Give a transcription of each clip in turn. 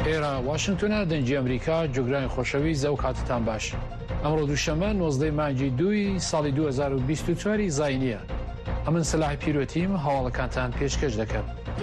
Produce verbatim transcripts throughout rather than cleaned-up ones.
ئێرە واشنگتۆنە دەنگی ئەمریکا جۆگرانی خۆشەویست ئەو کاتتان باش. ئەمڕۆ دووشەممە نۆزدەی مانگی دووی ساڵی دوو هەزار و بیست و چوار زاینیە. ئەمن سەلاح پیرۆتیم هەواڵەکانتان پێشکەش دەکەم.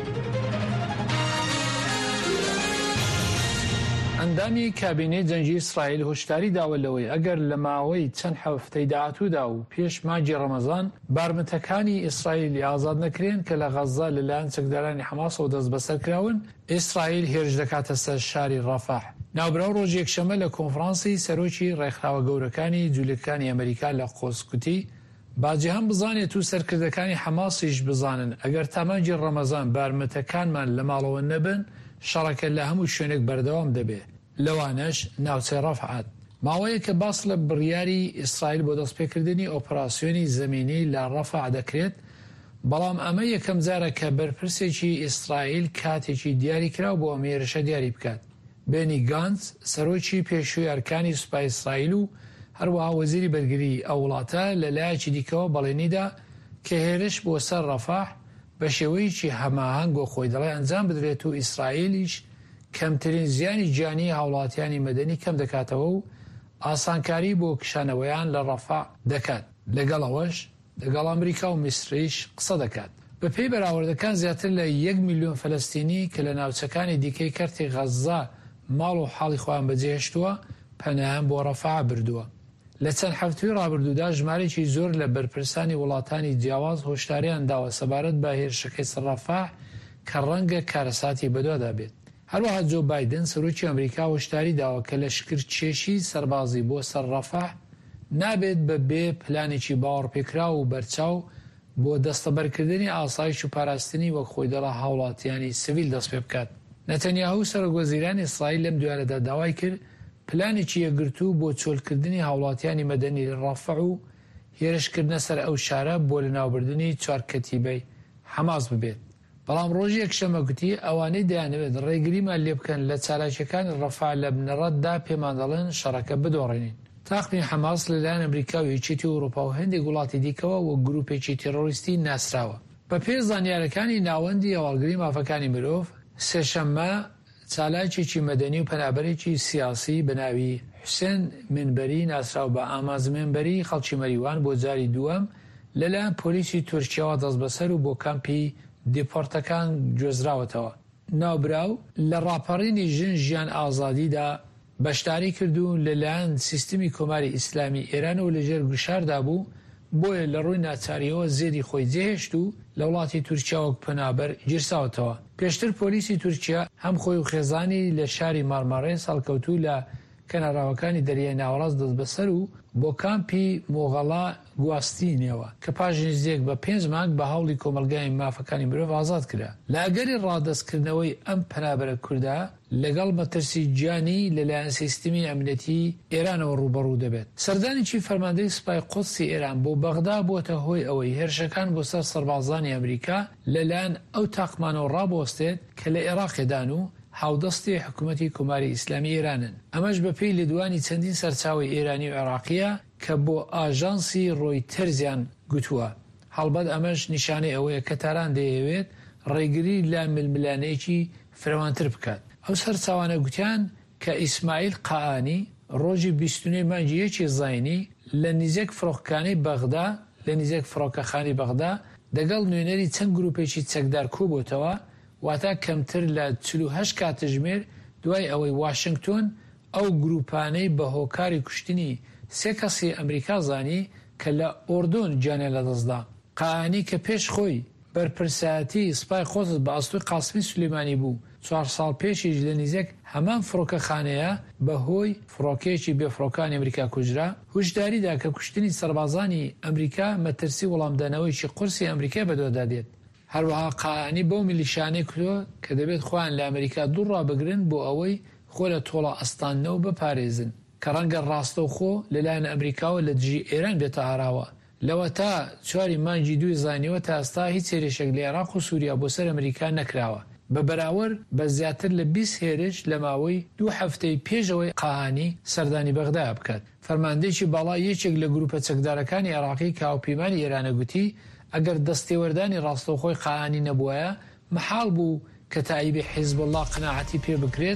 ئەندامی کابینەی دەنگی ئیسرائیل هۆشداری داوە لەوەی ئەگەر لە ماوەی چەند هەفتەی داهاتوودا و پێش مانگی ڕەمەزان بارمتەکانی ئیسرائیلی ئازاد نەکرێن کە لە غەزا لەلایەن چەکدارانی حەماسەوە دەست بەسەر کراون، ئیسرائیل هێرش دەکاتە سەر شاری ڕەفاح. ناوبراو ڕۆژی یەکشەممە لە کۆنفرانسی سەرۆکی ڕێکخراوە گەورەکانی جوولەکانی ئەمریکا لە قۆسکوتی باجیهان بزانێت و سەرکردەکانی حەماسیش بزانن ئەگەر تا مانگی ڕەمەزان بارمتەکانمان لە ماڵەوە نەبن، شەڕەکە لە هەموو شوێنێک بەردەوام دەبێت، لەوانەش ناوچەی ڕەفعات. ماوەیە کە باس لە بڕیاری ئیسرائیل بۆ دەستپێکردنی ئۆپراسیۆنی زەمینی لە ڕەفع دەکرێت، بەڵام ئەمە یەکەم جارە کە بەرپرسێکی ئیسرائیل کاتێکی دیاری کراو بۆ ئەمێرشە دیاری بکات. بێنی گانس سەرۆکی پێشووی ئەرکانی سوپای ئیسرائیل و هەروەها وەزیری بەرگری ئەو وڵاتە لەلایەکی دیکەوە بەڵێنیدا کە هێرش بۆ سەر ڕەفاح بە شێوەیەکی هەماهەنگ و خۆی دەڵێ ئەنجام بدرێت و ئیسرائیلیش کەمترین زیانی گیانی هاوڵاتیانی مەدەنی کەم دەکاتەوە و ئاسانکاری بۆ کشانەوەیان لە ڕەفاح دەکات. لەگەڵەوەش لەگەڵ ئەمریکا و میسریش قسە دەکات. بە پێی بەراوردەکان زیاتر لە یەک میلیۆن فەلەستینی کە لە ناوچەکانی دیکەی کەرتی غەزا ماڵ و حاڵی خۆیان بەجێهێشتووە پەنایان بۆ ڕەفاح بردووە. لە چەند هەفتووی ڕابردوودا ژمارەی زۆر لە بەرپرسانی وڵاتانی جیاواز هۆشداریان داوە سەبارەت بە هێرشەکەی سەر ڕەفاح کە ڕەنگە کارەساتی بەدوادا بێت. هەروەها جۆ بایدن سەرۆکی ئەمریکا هۆشداری داوە کە لە شکرچێشی سەربازی بۆ سەر ڕەفاح نابێت بە بێ پلانێکی باوەڕپێکرا و بەرچاو بۆ دەستەبەرکردنی ئاسایش و پاراستنی وەک خۆی دەڵا هاوڵاتیانی سڤیل دەست پێ بکات. نەتەنیاهو سەرۆکوەزیرانی ئیسرائیل لەم دوایەدا داوای کرد پلانێکی یەکگرتوو بۆ چۆلکردنی هاوڵاتیانی مەدەنی ڕەفع و هێرشکردنە سەر ئەو شارە بۆ لەناوبردننی چوار کەتیبەی حەماس ببێت. بەڵام ڕۆژی یەکشەممە گوتی ئەوانەی دەیانەوێت ڕێگریمان لێ بکەن لە چالاکیەکانی ڕەفاح لە بنەڕەتدا پێمان دەڵێن شەڕەکە بدۆڕێنین. تاقمی حەماس لەلایەن ئەمریکا و یەکێتی ئەوروپا و هەندێک وڵاتی دیکەوە وە گروپێکی تێرۆریستی ناسراوە. بە پێی زانیاریەکانی ناوەندی هەواڵگری مافەکانی مرۆڤ، سێشەممە چالاکێکی مەدەنی و پەنابەرێکی سیاسی بەناوی حوسێن منبەری ناسراو بە ئامازمێنبەری خەڵکی مەریوان بۆ جاری دووەم لەلایەن پۆلیسی تورکیاوە دەست بەسەر و بۆ کامپی دیپۆرتەکان گوێزراوەتەوە. ناوبراو لە ڕاپەڕینی ژن ژیان ئازادیدا بەشداری کردو لەلایەن سیستمی کۆماری ئیسلامی ئێران و لەژێر گوشاردا بوو، بۆیە لە ڕووی ناچاریەوە زێری خۆی جێهێشت و لە وڵاتی تورکیاوەک پەنابەر گیرساوەتەوە. پێشتر پۆلیسی تورکیا هەم خۆی و خێزانی لە شاری مارمارێس هەڵکەوتوو لە کەناراوەکانی دەریای ناوەڕاست دەست بەسەر و بۆ کامپی مۆغەڵا گواستینەوە کە پاش نزیک بە پێنج مانگ بە هەوڵی کۆمەلگای مافەکانی مرۆڤ ئازاد کرا. لە ئەگەری ڕادەستکردنەوەی ئەم پەنابەرە کووردا لەگەڵ مەترسی گیانی لەلایەن سیستمی ئەمنیەتی ئێرانەوە ڕوبەڕوو دەبێت. سەردانێکی فەرماندەی سوپای قودسی ئێران بۆ بەغدا بۆتە هۆی ئەوەی هێرشەکان بۆ سەر سەربازانی ئەمریکا لەلایەن ئەو تاقمانەوە ڕابۆستێت کە لە عێراقێدان و هاودەستی حکوومەتی کۆماری ئیسلامی ئێرانن. ئەمەش بەپێی لێدوانی چەندین سەرچاوی ئێرانی و عێراقیە کە بۆ ئاژانسی ڕۆیتەرزیان گوتووە. هەڵبەت ئەمەش نیشانەی ئەوەیە کە تاران دەیەوێت ڕێگری لە ململانەیەکی فراوانتر بکات. ئەو سەرچاوانە گوتیان کە ئیسماعیل قائانی ڕۆژی بیستونەی مانگی یەکی زاینی لە نزیک فڕۆکەخانەی بەغدا لە نزیک فڕۆکەخانەی بەغدا دەگەڵ نوێنەری چەند گروپێکی چەکدار کۆبووتەوە، واتە کەمتر لە چل و هەشت کاتژمێر دوای ئەوەی واشنگتۆن ئەو گروپانەی بە هۆکاری کوشتنی سێ کەسی ئەمریکا زانی کە لە ئۆردۆن گیانیان لەدەستدا. قائانی کە پێش خۆی بەرپرسایەتی سوپای قودس بە ئەستوی قاسمی سولەیمانی بوو، چوار ساڵ پێشیش لە نزیک هەمان فڕۆکەخانەیە بەهۆی فڕۆکەیەکی بێفڕۆکانی ئەمریکا کوژرا، هوشداریدا کە کوشتنی سەربازانی ئەمریکا مەترسی وەڵامدانەوەیکی قورسی ئەمریکای بەدوەدا دێت. هەروەها قائانی بەو میلیشانەی کردووە کە دەبێت خۆیان لە ئەمریکا دوو ڕابگرن بۆ ئەوەی خۆ لە تۆڵە ئەستانەوە بپارێزن کە ڕەنگە ڕاستەوخۆ لەلایەن ئەمریکاوە لە دژی ئێران بێتە ئاراوە. لەوە تا چواری مانگی دوی زانیوە تا ئێستا هیچ هێرشێک لە عێراق و سووریا بۆ سەر ئەمریکا نەکراوە. بە بەراورد بە زیاتر لە بیست هێرش لە ماوەی دوو هەفتەی پێشەوەی قائانی سەردانی بەغدا بکات. فەرماندەیەکی باڵا یەکێک لە گروپە چەکدارەکانی عێراقی کە هاوپەیمانی ئێرانە گوتی ئەگەر دەستێوەردانی ڕاستەوخۆی قائانی نەبووایە محاڵ بوو کە تایبی حیزب الله قناعەتی پێ بکرێت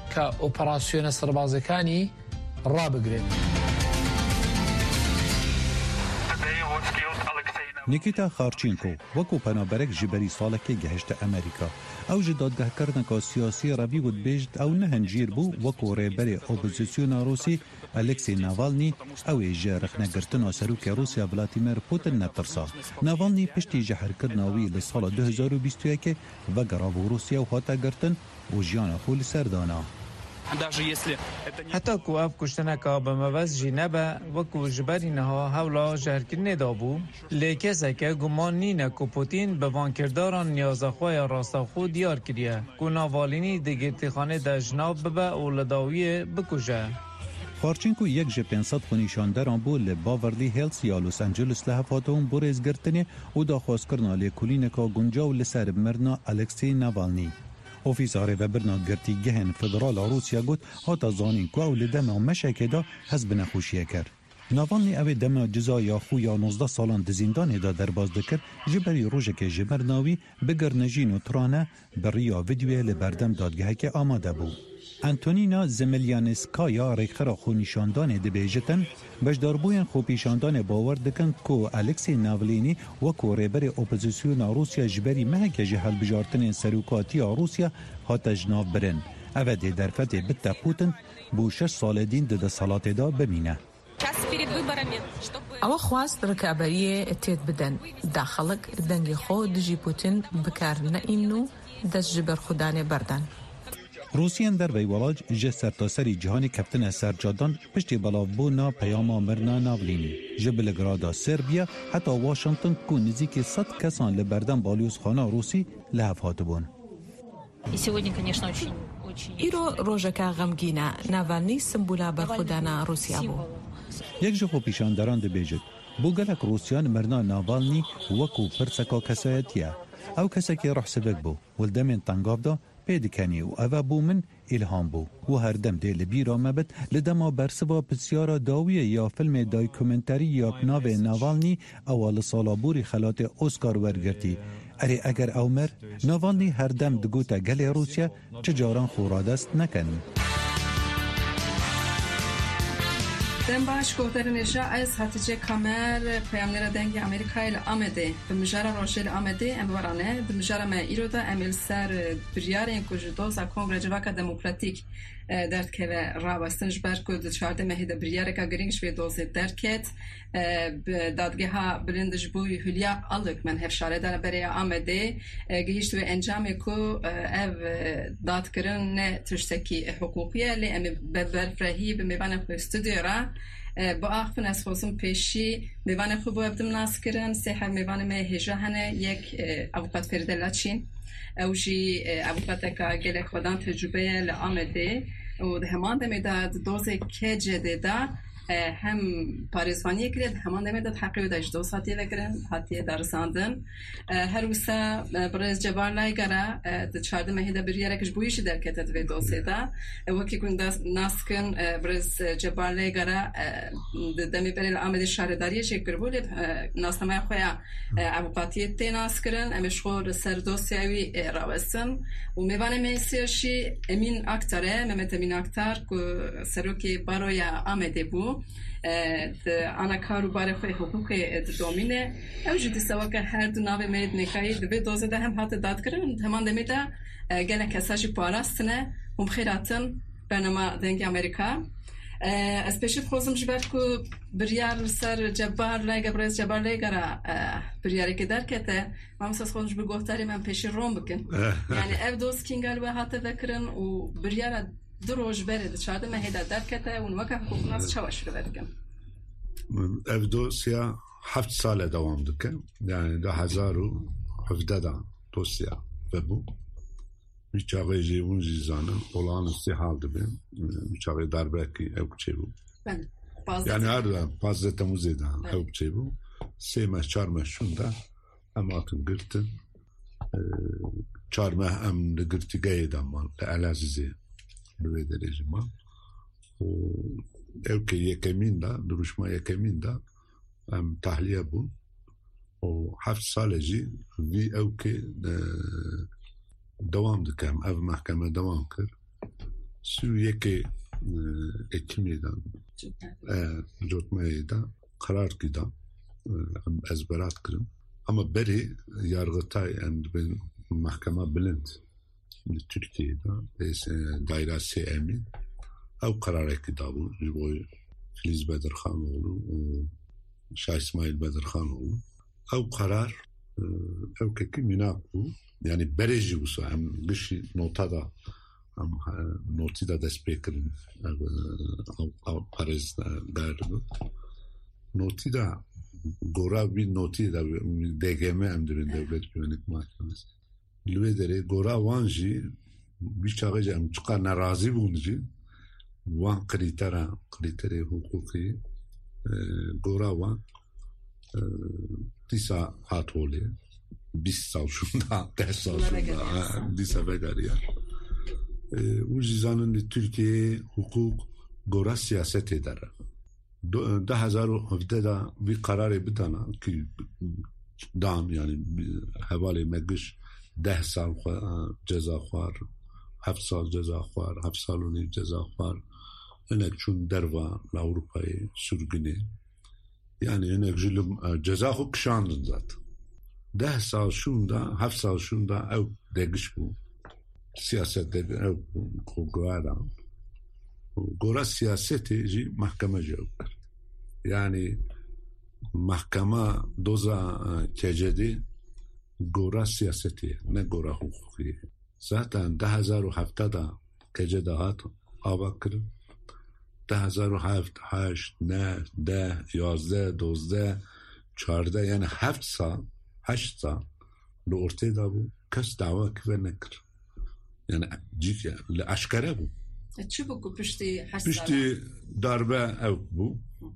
کە ئۆپەراسیۆنە سەربازەکانی ڕابگرێت. نیکیتا خارچینکۆ وەکو پەنابەرێک ji berî salekê gehişte Amerîka. Ew ji dadgehkirina siyasî revî got bêjt ew nehincîr bû wekû rêberê opozisyona Rûsî Alexey Navalny ew ê ji rexnegirtina serokê Rûsya Vladimir Putin netirsa. Navalny piştî ji herkirina wî li sala du hezar û bîst û yekê vegerав û Rûsya û hate girtin û jiyana xwe li ser dana. حتی کو اف کشتنکا به موز جی نبه و کو جبرینها حولا جهرکرنه دابو لیکسه که گمان نینه که پوتین به وانکرداران نیازخواه راستاخو دیار کریه که ناوالینی دگرتی خانه ده جناب ببه و لداویه بکشه. خارچینکو یک جه پانصد خونیشاندران بو لی باوردی هیلز یا لوس انجلس له هفاتون بوریز گرتنی و دا خواست کرنا لی کلینکا گنجاو لسر مرنا الکسی ناوالنی. اوفیسار و برنامه‌گرتی گهن فدرال روسیا گفت هاتا زانین کو اول دم مشکه دا حزب نخوشیه کرد. ناوالنی اوی دم جزا یا خو یا نوزده سالان دزیندان دا درباز دکر جبری روژه که جبرناوی بگرنجین و ترانه بریا ویدیوی لبردم دادگاه که آماده بود. انتونینا زملیانسکایا ریخرا خونیشاندان دبیجتن بجداربوین خوپیشاندان باور دکن کو الکسی ناولینی و کو ریبر اپوزیسیون روسیا جبری مهک جهل بجارتن سروکاتی روسیا هات جناب برن اوه درفت بتا پوتن بو شش سال دین ده سالات دا ببینه. او خواست رکابریه اتید بدن داخلك دنگی خود جی پوتین بکار نه اینو دست جبر خودانه بردن. روسیان در ویولاج جه سرتاسری جهانی کپتن سرجادان پشتی بلاوبونا پیاما مرنا ناولینی. جه بلگرادا سربیا حتی واشنطن کو نزدیک صد کسان لبردن بالیوز خانه روسی لحف هاتبون. ایرو روژکا غمگینه ناوالنی سمبولا برخودانا روسیا بو. یک جه پیشاندران دبیجد بو گلک روسیان مرنا ناوالنی وکو پرسکا کسایتیه او کسکی روح سبک بو ولدمین تنگاف دا پیدکنی و اوه بو من الهام بو و هر دم دی لبیرا مبت لدما برسوا پسیارا داویه یا فیلم دایکومنتری یا پناو ناوالنی اول سالابوری خلات اوسکار ورگرتی اری اگر او مر ناوالنی هر دم دگوتا گل روسیا چجاران خورادست نکن. دم باش گفتن نشا از هاتیجه کامر پیامنر دنگ آمریکایی لآمده به مجرد روشل آمده ام ورانه به مجرد ما ایرودا امل سر بریارین کجدوز کنگره جواک دموکراتیک درد که راوستنش برکود چهارده مهید بریاره که گرینگش به دوز درکت دادگه ها برندش بوی هلیا آلک من هفشاره داره برای آمده گهیشت و انجام کو او داد کرن نه تشتکی حقوقیه لی ام برفرهی به میوان خو استودیو را با آخفن از خوزم پیشی میوان خو بو ابدم ناس کرن سه هر میوان می هجا هنه یک اوقات فرده لاچین او جی اوقات که گله خودان تجربه لآمده و همان دمیداد دوز که جدیده هم پاریزوانی کرد همان دمیداد حقی و داشت دو ساعتی وگرن حتی درساندن هر وسا برای جبار لایگره ده چهارده مهیده بریاره کش بویشی در کتت و دوسته ده وکی کن ناس کن برای جبار لایگره دمی بری آمده شهرداری شکر بود ناس نمای خواه اوقاتی تی ناس کرن امیش خور سر دوستیوی راوستن و میوانه میسیشی امین اکتره ممت امین اکتر که سروکی باروی آمده بود آن کارو برای خود حقوق دومینه اوجد سوا که هر دو ناو مید نکایی دوی دوزه ده هم حتی داد کرن همان دمیده گله کساجی پاراستنه هم خیراتن برنامه دنگی امریکا از پیشت خوزم جبرد که بریار سر جبار لیگه برای جبار لیگه را بریاری که در کته من مساس خوزم جبر گفتاری من پیشی روم بکن یعنی او دوست کینگل و حتی وکرن و بریار دو روز برد چهارده مهیده در کته اون وقت حقوق ناس چواش رو بدکن اف دوسیا هفت سال دوام دکن یعنی دو هزار و هفده دا دوسیا ببو میچاقه جیبون جیزانه اولان استحال دبیم میچاقه دربه کی او کچه بو یعنی هر دا پازده تموزه دا او کچه بو سه ماه چار ماه شونده اما کن گرتن چار ماه ام نگرتی گای دامان لعلازیزه به درجه ما و او که یکمین دا دروش ما یکمین دا ام تحلیه بون و هفت سال جی وی او که دوام دکم او محکمه دوام کرد Suriye'ki Ekim'den Cotmay'da karar giden ezberat kırım. Ama beri Yargıtay and ben mahkeme bilind Türkiye'de dairesi emin ev kararı kitabı Jiboy Filiz Bedirxanoğlu Şah İsmail Bedirxanoğlu ev karar ev keki minak bu yani bereci bu hem gışı notada hem noti da despek kırın ev Paris galiba noti da Gora bir noti da D G M emdirin devlet güvenlik mahkemesi. Lüvedere Gora vanji bir çağıca em çıkar narazi bulunca van kritera kriteri hukuki Gora van disa hatoli bis sal şunda ders sal şunda disa vegariya. Bu cizanın Türkiye hukuk Gora siyaset eder. ده هزار و هفده دا bir kararı bir tane ki dan yani havale megiş ده sal ceza var heft sal ceza var heft saloni ceza var enek çun derva Avrupa'yı sürgünü yani enek zulüm ceza huk şandın zaten ده sal şunda heft sal şunda ev degiş bu siyaset de ev kogara Gora siyaseti mahkemeci yok. Yani mahkeme doza kecedi Gora siyaseti ne Gora hukuki. Zaten ده هزار و هفده da kecedahat avakır. ده هزار و هفت هشت نه ده یازده دوزده چارده yani heft sal هشت sal lo ortada bu kes dava kıve nekir. Yani cik aşkare bu. Çi bu pişti pişti darbe ev bu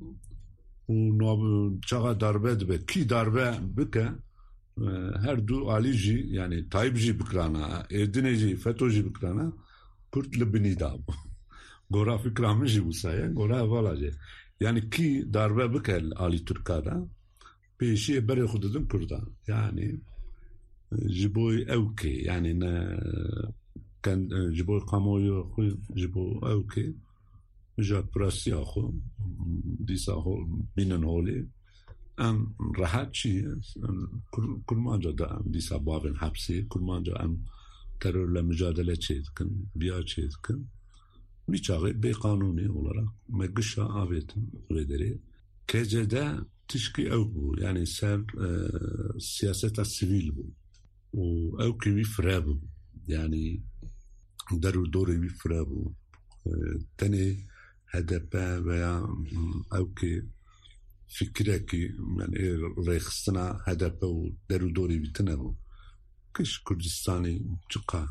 u çağa darbe dibe ki darbe bike her du alici yani Tayyipci bikrana Erdineci FETÖ'ci bikrana Kürt libini da bu Gora fikramıcı bu sayı Gora valace yani ki darbe bike Ali Türkada peşi beri xududim Kürt'an yani jiboy evki yani ne كان جبوا قامويو خو جبوا اوكي جات براسيا خو ديسا هو بينن هولي ام راحت شي كل ما جدا ديسا بابن حبسي كل ما جا ام terör mücadele çeydikın biya çeydikın bir çağı bey kanuni olarak megışa avetin üyeleri kecede tişki ev bu yani ser e, siyaseta sivil bu o ev ki bir fre bu yani deru doğru bir fıra bu. Teni H D P veya evki fikre ki yani reksina H D P u deru doğru bir tane bu. Kış Kürdistan'ı çıka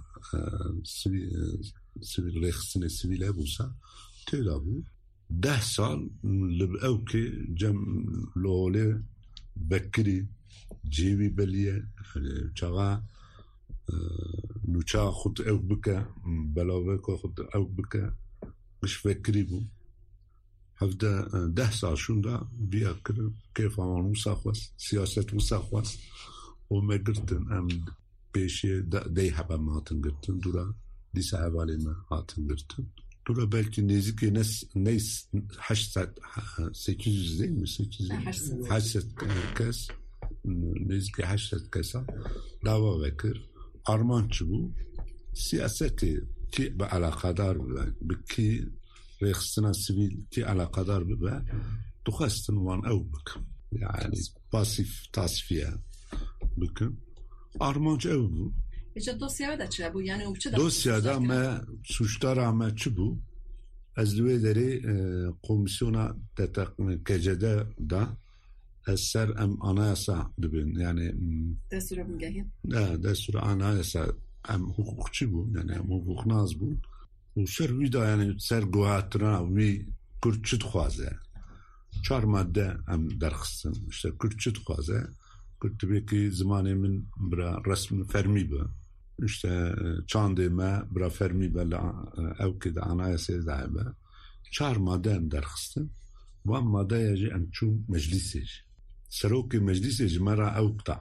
sivil reksine sivile bulsa tela bu. ده سال evki cem lole bekri cevi beliye çağa نوچا خود او بکه بلاوه که خود او بکه مش فکری بو هفته ده سال شونده بیا کرد کیف آمان موسا خواست سیاست موسا خواست و مگرتن ام پیشی دی حبه ماتن گرتن دورا دیسه حوالی ما ماتن گرتن دورا belki نزدیکی نس نیس هشتصد sekiz yüz değil mi sekiz yüz kez نزدیکی هشتصد kesa dava vekir Armançı bu siyaseti ki be alakadar ki reksina sivil ki alakadar be tuhastin van ev bıkım yani pasif tasfiye bıkım Armançı ev bu İşte dosyada da çı bu yani uçta dosyada me suçlara me çı bu ezlüveleri komisyona tetakını gecede da eser em anayasa dibin yani destur mgehin da destur anayasa em hukukçu bu yani em hukuknaz bu bu ser vida yani ser guhatına vi Kürtçü xwaze çar madde em derxistin işte Kürtçü xwaze Kürtçü zamanı min bra resmi fermi bu işte çandeme bra fermi bela evkide anayasa dahibe çar madde em derxistin ve madde yaji em çu meclisi سروك مجلس جمرة أوقتا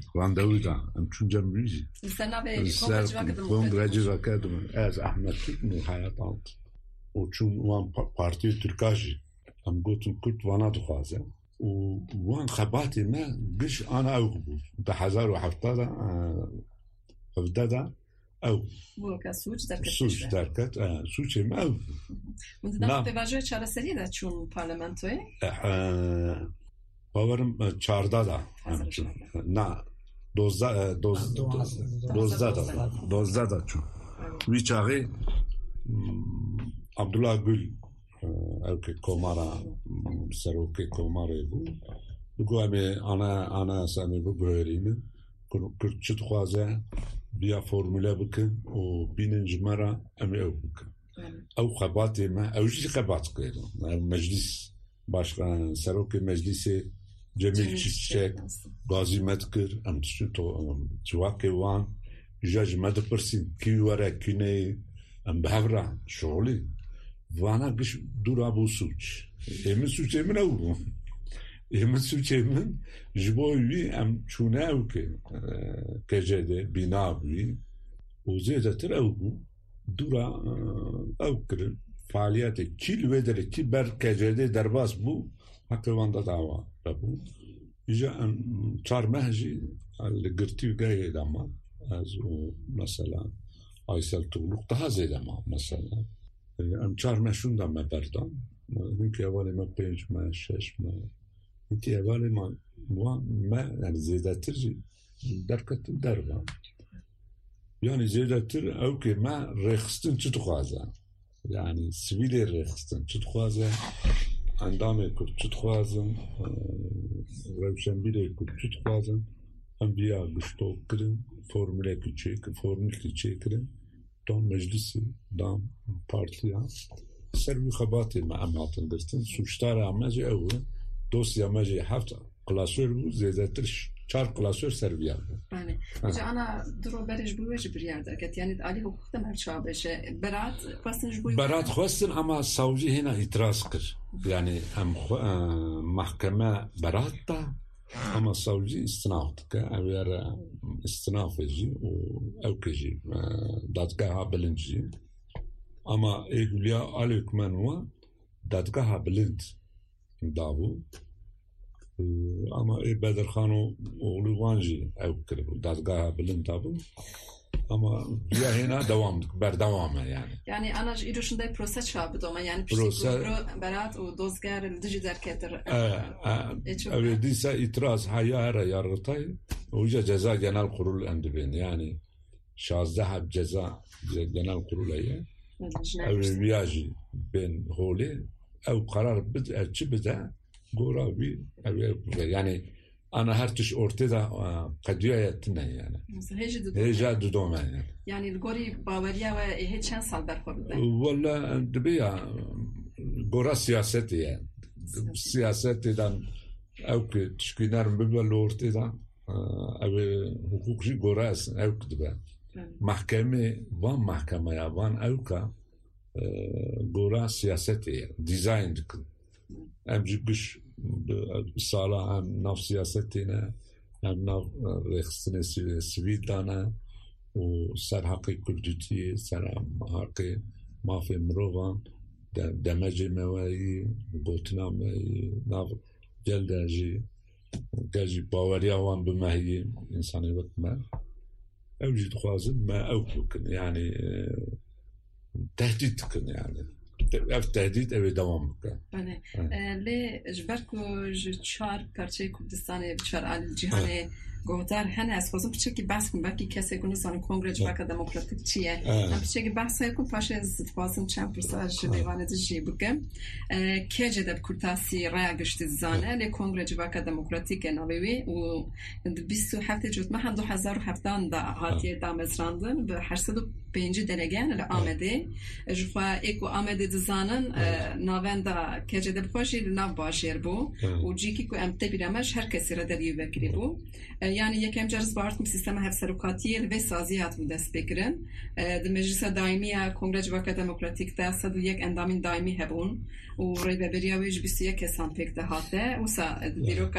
راندوی دا ام چون جمعیزی سنا به کنگره‌جی وکردم از احمد تکنو حیاتاند و چون وان پارتی ترکاجی ام گوتن کرد وانا دخوازه و وان خباتی ما قش انا او بود ده هزار و هفتاد هفده او بو که سوچ درکت سوچ درکت سوچ ما او und dann به وجه چهار سری دا چون پارلمانتوی باورم چهارده دا نه دوزده دوزده دا دوزده دا چون وی چاقی عبدالله گل او که کمارا سروک کماره بود بگو همه آنا آنا سامی بو بهرینه کرد چت خوازه بیا فرموله بکن و بینن جمرا امی او بکن او خباتی ما او جی خبات کردن مجلس başkan سروک مجلس جمیل چیچک گازی مدکر ام تشو تو چواکی وان جاج مدپرسین کی وره کی نه ام بهورا شغلی وانا گش دورا بو سوچ emin suç emin او emin suç emin jboyvi am çuna o ki kejede binavi o zedetir o dura o kır faaliyeti kil vedere ki ber kejede derbas bu hakvanda dava bu ica çar mehji al gırtı gaye ama az o mesela Aysel Tuğluk daha zede ama mesela am çar mehşundan meberdan Çünkü evveli ma beş ma şeş ma Çünkü evveli ma ma yani zedetir derket derba yani zedetir ev ki ma rekstin çıtxaza yani sivil rekstin çıtxaza andame kurt çıtxazın revşen bile kurt çıtxazın em biya güçto kırın formüle küçük formül küçük kırın don meclisi dan partiya سروی خباتی ما اماتن گرتن سوشتار اماجی او دوسیا ماجی هفت کلاسور بود زیاده ترش چهار کلاسور سرویا بود. بله. اجا انا درو برش بویش بریار درکت یعنی علی حقوق تمر شابشه برات خواستنش بوی. برات خواستن اما سعودی هنا اعتراض کرد. یعنی هم محکمه برات تا اما سعودی استناخت که اویار استنافجی و اوکجی دادگاه بلنجی. Ama Eylül'e alükmenva dadgaha bilind davu ama e Bedirxan oğlu Vanji evkir bu dadgaha bilind davu ama ya hena devamlık berdavame yani. Yani anaj iruşunda prose çabıdı ama yani prose berat o dozgar dici derketir. Evet diyse itiraz hayara yargıtay oja ceza genel kurul endibin yani şazda ceza genel kurulaya او ویاجی بین هولی او قرار بد چی بده گورا وی او یعنی انا هر تش ortada قضیه‌تنه yani هیجا دودومه yani yani gori bavariya ve hiç çen sal berxorda valla dibiya gora siyaseti yani siyasetten او ki tşkinar bibel ortada او hukukçu goras او dibe محکمه وان محکمه یا وان اوکا گورا سیاستی دیزاین دکن امجی گش سالا هم ناف سیاستی نه هم ناف رخصتن سوید دانه و سر حقی کردوتی سر حقی مافی مروان دمجی موایی گوتنا موایی ناف جلده جی گجی باوریا وان بمهی انسانی وقت ما أوجد خوازن ما أوكل يعني تهديد كن يعني أف تهديد أبي دوام كن. أنا ليه جبركو جشار كارتشي كردستان بشار على الجهان گوهدار هنه از خوزم بچه که بحث کن باکی کسی کنه زن کنگره جواکا دموکراتیک چیه هم بچه که بحث های کن پاشه زد خوازم چند پرساج دیوانه دجی بگم که جدب کرتاسی رای گشتی زانه لی کنگره جواکا دموکراتیک نویوی و بیست و هفت جوت ما هم دو هزار و هفتان دا هاتیه دا مزراندن به هشتصد و پنج دلگان لی آمده جفا ایکو آمده دزانن ناوان دا که جدب خوشی ناو باشیر بو و جیکی که امته بیرامش هر کسی را دلیو بکری بو yani yekem cariz bartım sisteme hep serukatiye ve saziyat bu dest bekirin. De meclise daimiye Kongre Civaka Demokratik'te sadu yek endamin daimi hebun. U reybe beriya ve jbisiye kesan pek de hate. Usa diroka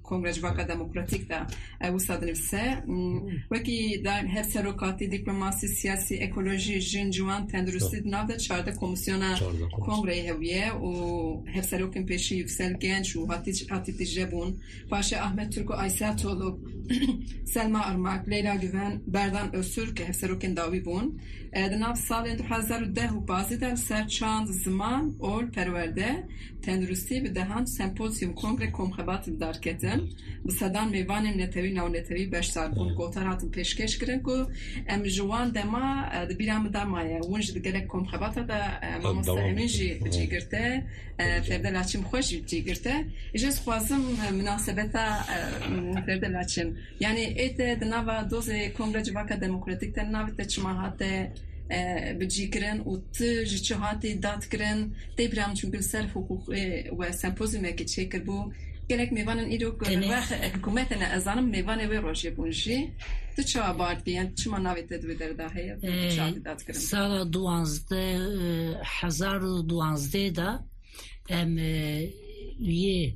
کنگره جواکا دموکراتیک دا وسط نفسه وکی در هر سروکاتی دیپلماسی سیاسی اکولوژی جن جوان تندرستی ناو ده چارده کمیسیون کنگره هویه و هر سروکن پیشی یفسل گنج و هاتی هاتی تجربون باشه احمد ترک و آیسا طولو سلما ارماک لیلا گوان بردان اسور که هر سروکن داوی بون دناو سال دو هزار و ده و بازی در سر چند زمان اول پرورده تندرستی به دهان سمپوزیوم کنگره کمخبات دار کتن به صدان میوانیم نتوی نو نتوی بشتر بون گوتر هاتم پیشکش کرن که ام جوان دما دبیرام دمایه ونج دگلک کمخبات دا مستعمین جی جی گرته فرده لاچم خوش جی گرته اجاز خوازم مناسبتا فرده لاچم یعنی ایت دناوا دوز کنگره جواکا دموکراتیک تن ناوی تچماهاته بجیکرن و تج چهاتی داد کرن دیبرام چون گل سر حقوق و سمپوزیوم که چیکر بو گلک میوانن ایرو که وقت حکومت نه ازانم میوانه و روشی بونجی تو چه آباد بیان چه مناویت دو در داهیه چهاتی داد کرن سال دوانزده هزار و دوانزده دا ام یه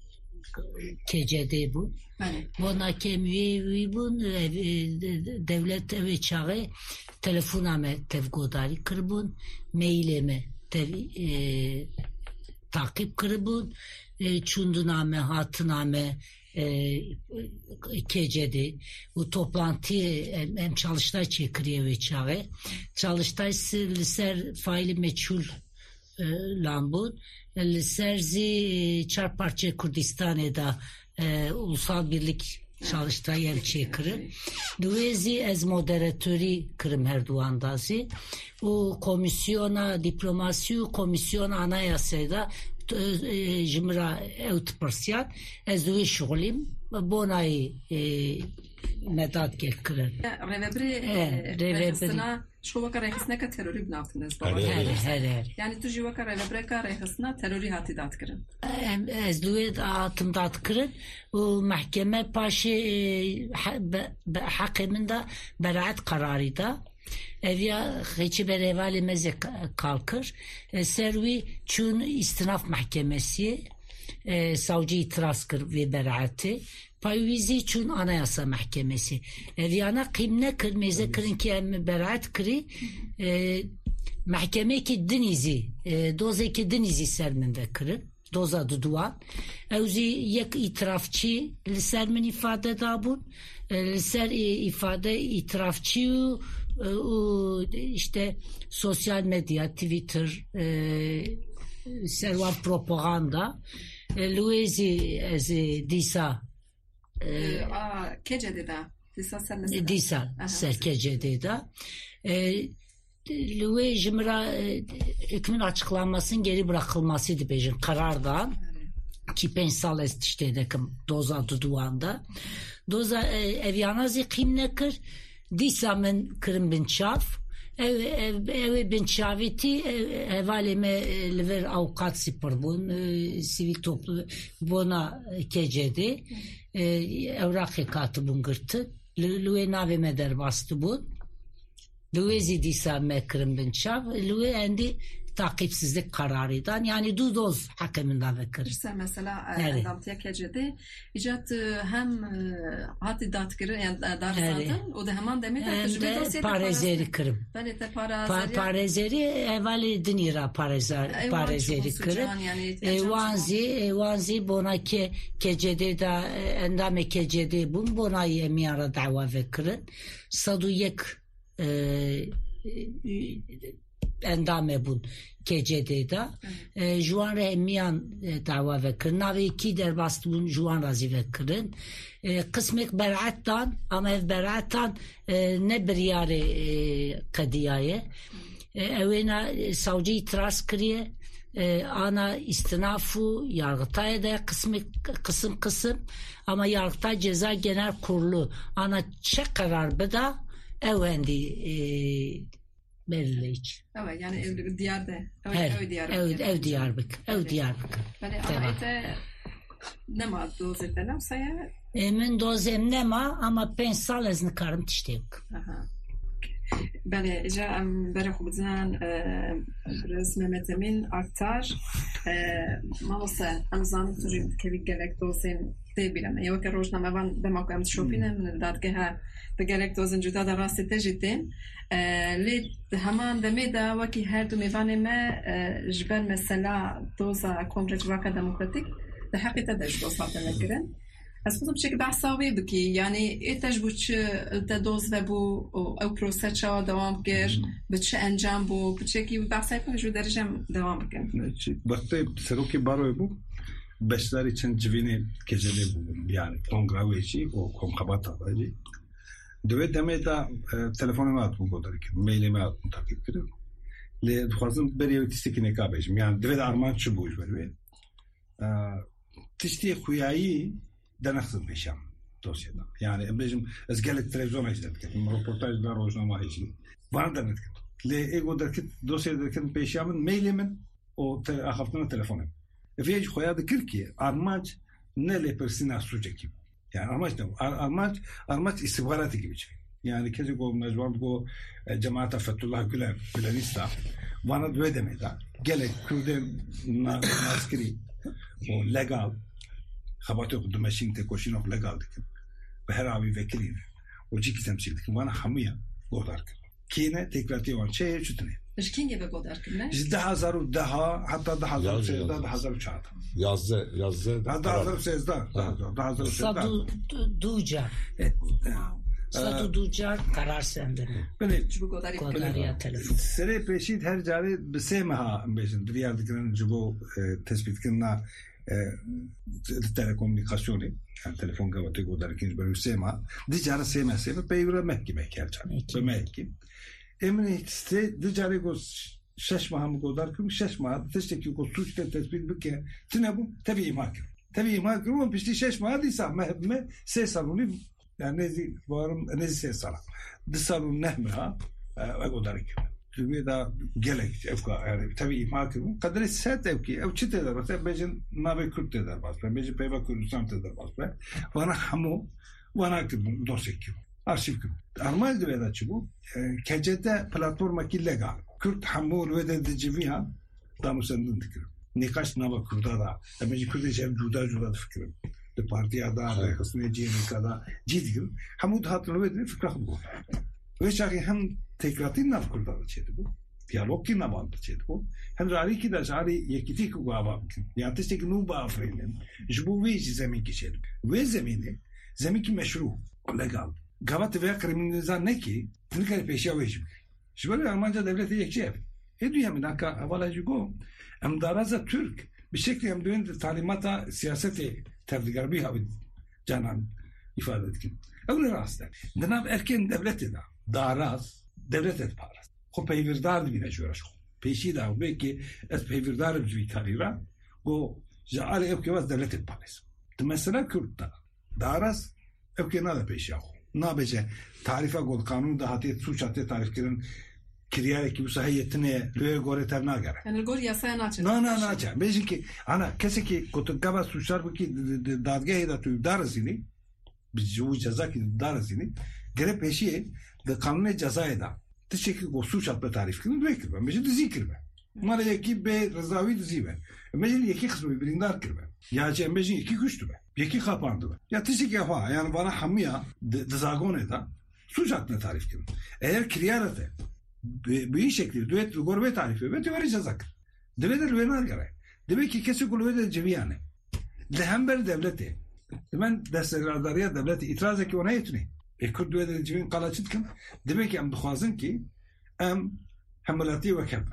کجده بود بنا که میوی بون devlet ve çağı telefoname tevgodari kırbun maileme tev e, takip kırbun e, çunduname hatıname e, kecedi bu toplantıyı hem, hem çalıştay çekiriyor ve çağı çalıştay ser faili meçhul e, lambun serzi çar parça Kurdistan'da e, ulusal birlik çalıştay el çekiri. Duezi ez moderatörü kırım her duandazı. O komisyona diplomasiyu komisyona anayasada jimra evt persiyat ez duvi şugulim bonayı medat gekkirin. Revebri شو وقت رئیسنا که تروری بنافتنش باور یعنی تو جی وقت رئیسنا که رئیسنا تروری هاتی داد کردن از دوید آتم داد کرد و محکمه پاشه حق من دا برایت قراری دا evya geçi berevali meze kalkır servi çün istinaf mahkemesi e, savcı itiraz kır ve beraati payvizi çün anayasa mahkemesi evyana kımne kır meze kırın ki em beraat kırı e, mahkeme ki dinizi e, doze ki dinizi serminde kırı doza duduan evzi yek itirafçı lisermin ifade dabun liser ifade itirafçı o işte sosyal medya, Twitter, e, servan propaganda, e, Louisi ezi disa e, a kecede da disa sen disa ser kecede da e, Louis jimra e, hükmün açıklanmasının geri bırakılmasıydı bejin karardan ki pensal est işte dekim doza duduanda doza e, evyanazi kimnekir disa men kırım bin çaf ev ev ev bin çaviti evaleme lever avukat sipar bun sivil toplu bona kecedi evrak katibun gırtı luwe nave meder bastı bu luwe disa me kırım bin çaf luwe endi takipsizlik kararıdan yani dudoz hakeminden vekir. İşte mesela damtiye kecedi icat hem hati datkırı yani darzadın o da hemen demek ki parezeri kırım. Böyle de parezeri. Parezeri evveli dinira parezer parezeri kırım. Wanzi wanzi bona ke kecedi da endame kecedi bun bona yemiyara dava vekirin. Saduyek endame bun kecede e, juan remiyan e, dava vekirin navi ki derbastı bun juan razi vekirin e, kısmek beraattan ama ev beraattan e, ne bir yare e, kadiyaye e, evena e, savcı itiraz kiriye e, ana istinafu yargıtaya da kısmı kısım kısım ama yargıtay ceza genel kurulu ana çek karar beda evendi e, belirleyici. Evet yani ev diyarda. Evet ev diyar. Ev ev diyarbık. Ev diyarbık. Yani ama ne ma doze falan saya? Emin dozem ne ma ama pensal ezni karım tiştek. Aha. بله اجا ام برای خوب زن رسم متمین اکتر ما واسه ام زن توجی که بی گلک دوزین دی بیرم یا که روزنامه وان به ما کم شوپینه من دادگه ها به گلک دوزین جدا در راستی تجدیم لید همان دمیده وکی هر دو میوانه ما جبر مثلا دوزا کنگره جواکا دموکراتیک ده حقیقت داشت دوز هاتن نگرن از خودم بشکل بحثاوی بکی یعنی ایتش بود چه تدوز و بو او پروسه چه دوام گر به چه انجام بو بچکی بحثای کنه جو درجم دوام بکن وقتی سروکی باروی بو beşler için civini geceli buldum. Yani kongre işi o konkabat alayı. Döve deme da telefonuma at bu kadar ki mailime at bu takip ediyorum. Le duazım beri ötesi ne kabejim. Yani döve de arman çubuğu böyle. Tiştiye kuyayı deneksizim beşam dosyada. Yani bizim ezgelet televizyona izledik. Röportajlar roznama için. Bana denedik. Le ego derket dosyada derket beşamın mailimin o haftanın telefonu. Vej xoya dikir ki armaç ne le persina suçeki. Yani armaç ne? Armaç armaç istihbaratı gibi şey. Yani kezi go mecbur go cemaata Fethullah Gülen Gülenista bana döve demedi. Gele Kürden askeri o legal xabat yok dumeşin te koşin ok legal dikin. Ve her abi vekili. O ciki temsil dikin. Bana hamiya godar. Kine tekrar diyor şey çütüne. ايش كين يبقى قدر كله؟ ده هزار وده حتى ده هزار سيزده ده هزار وشهاد. Yazdı, yazdı. ده هزار سيزده ده هزار سيزده. Sadu Ducar. Sadu Ducar karar sende. Beni bu kadar Kodariya telefon. Sere peşit her cari besemaha beşin diğer dikenen jugo tespit kına telekomünikasyonu yani telefon gavatı kodar ikinci bölüm sema diğer sema sema peyvra mehkime kercan. Mehkim. Emine işte dicari go şeş maham godar kim şeş maham teşteki go suçta tespit bike tine bu tabii mahkum tabii mahkum ama pişti şeş maham disa mehme se salonu yani nezi varım nezi se sala de salon nehme ha godar kim çünkü da gelek efka yani tabii mahkum kadri set evki ev çite der mesela bejin nabe kurt der bas ben bejin peyva kurusam der bas ben bana hamu bana kim dosya kim arşiv kim armal deveda çubu kecede platforma ki legal Kürt hamur ve de civiha tam sendin fikrim nikaş nava kurda da emeci kurda cem juda juda fikrim de partiya da da kısmı civiha da ciddim hamud hatırlı ve de fikrim bu ve şahı hem tekratin nav kurda da çedi bu diyalog ki navan da çedi bu hem rari ki da jari yekiti ku gava yani testek nu ba afrenin jbu ve zemin ki çedi ve zemini zemin ki meşru legal gavat ve kriminalizan ne ki tnikar peşa vejim şöyle Almanca devleti yekşef ediyor mi dakika havala jugo em daraza Türk bir şekilde em döndü talimata siyaseti tevdigarbi havid canan ifade etkin öyle rastlar danav erken devleti da daraz devlet et paras o peyvirdar bir juraş peşi da belki es peyvirdar bir karira o jaale evkevaz devlet et paras mesela Kürt'ta daraz evkena da peşi nabece tarife gol kanun da hatiyet suç hatiyet tariflerin kiriyare ki bu sahiyetine löye gore terna gara. Yani gol yasaya naçın. Na na naça. Bejin ki ana kese ki kotukaba suçlar bu ki dadgehe da tu darazini biz bu ceza ki darazini gere peşi de kanune cezaya da teşekkür go suç hatiyet tariflerin löye kirbe. Bejin de zikirbe. Mara yeki be rızavi dizibe. Bejin yeki kısmı birindar kirbe. Ya cem bejin iki güçtü be. Yeki kapandı be. Ya teşekkür yafa yani bana hamiya dızagone da suç hatiyet tariflerin. Eğer kiriyarete bir şekilde düet ve gorbe tarifi ve vereceğiz akır. Devletler venar garay. Demek ki kesin kulübe ceviyane. Lehember devleti. Hemen desteklerdarıya devleti itiraz eki ona yetini. E Kürt düet cevin kalaçıt kim? Demek ki em duhazın ki em hamilati ve keb.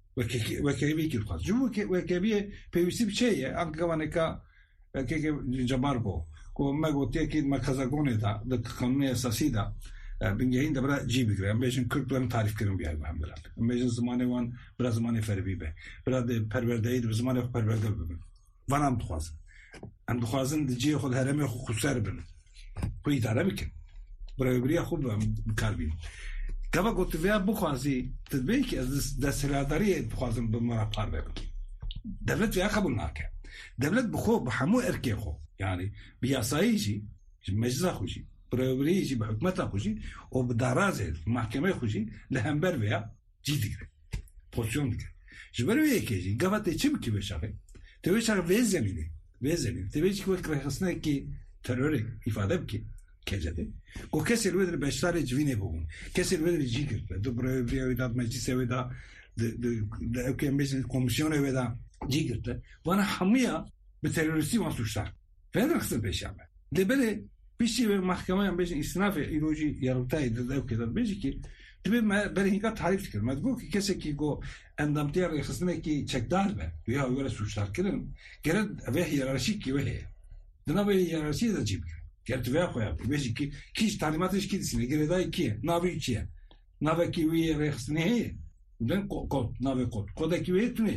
Ve kebi ki duhaz. Çünkü ve kebi pevisi bir şey ya. Anka vaneka keke jabarbo. Ko megotiye ki makazagone da da kanunu esası da بنجهين ده برا جيب كريم بيجن كل بلان تعرف كريم بيها الحمد لله بيجن زمانه وان برا زمانه فربي به برا ده پروردهید و زمانه پرورده ببین وانم دخوازن ام دخوازن دیجی خود هرمی خود خسر بن کوی داره میکن برای بریا خوب بکاربین کما گفت ویا بخوازی تدبیر که از دستهرداری بخوازن به مرا پار ببین devlet ویا قبول نکرد devlet بخو بحمو ارکی خو yani bir yasayıcı meclisa خوشی برای چی به حکومت خوشی و به دراز محکمه خوشی لهمبر ویا جی دیگه پوزیشن دیگه جبرو یکیجی گفت چی بکی بشه توی چه وز زمینه وز زمینه توی چی که خسته کی ترور ifade بکی کجده کو کسی لودر بشتر جوینه بگون کسی لودر جی کرد دو برای برای داد مجلس ودا د د د اوکیمبیز کمیسیون ودا جی کرد و انا همیا به تروریستی مسوشتر فعلا خسته بشه دبله پیشی به محکمه هم بیشتر استناف ایروجی یارمتای داده که داد بیشی که تبی برای اینکه تعریف کرد مدبوع که کسی که گو اندامتیار خستنه که چکدار به یا ویرا سوشتار کردن گرد وی هیرارشی کی ویه دنا وی هیرارشی داجیب گرد وی خواه بیشی که کیش تعلیماتش کی دیسینه گردای کیه ناوی چیه ناوی کی وی خستنه هی دن کد ناوی کد کد کی وی تونه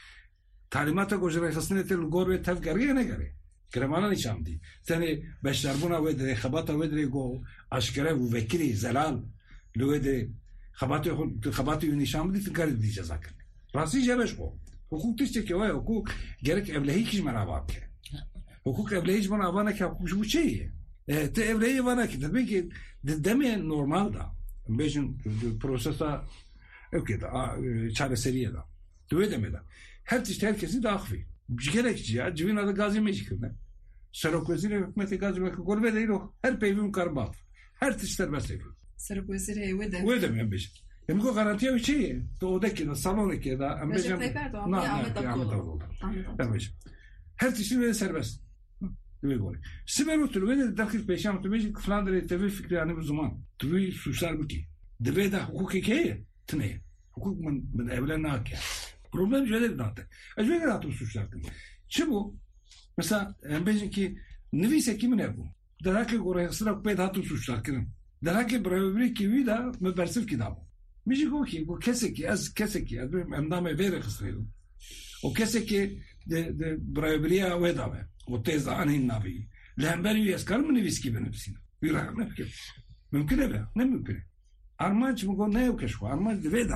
تعلیمات گوجر خستنه تل گور و تفکریه نگره کرمانه نشام دی تنی بشتربونا و در خباتا و در گو اشکره و وکیلی زلال لو در خباتی خباتی نشام دی تنکاری دی جزا کرد راسی جبش کو حقوق تیسته که وای حقوق گرک ابلهی کیش من آباد که حقوق ابلهیش من آبانه که حقوقش بو چیه ته ابلهی وانه که دبی که دمی نورمال دا بیشن پروسسا اوکی دا چاره سریه دا دوی دمی دا هر تیشت هر کسی داخلی گرک چیه جوین آده گازی میشی کرده سرک وزیر حکومت گازی میکنه گربه دیرو هر پیویم کار باف هر تیشتر بسته کرد سرک وزیر وده وده میم بیشن یعنی که گارانتیه چیه تو اوده که دا سالونه که دا ام بیشن نه نه آمد داغول هر تیشتی بده سربست دوی گوری سبرو تو وده داخل پیشم تو بیشی فلان داره توی فکری آنی به زمان توی سوشتر بکی دوی دا حقوقی که تنه حقوق من من اوله ناکه problem جدید داده. اجازه دادم سوشتر کنم. چه بو؟ مثلا هم بیشتر که نویسه کی منه بو. در حالی که گروه اصلا پیدا تو سوشتر کنم. در حالی که برای بری کی ویدا مبارزف کی دامو. میشه گفت که گو کسی که از کسی که از امدام ویره خسته و کسی که د برای بری ویدامه و تیز آنی نبی. لهمبری از کار منویس کی بنویسیم. ویرا نمیشه. ممکنه به نمیکنه. آرمان چه میگه نه وکشوا آرمان دویدا.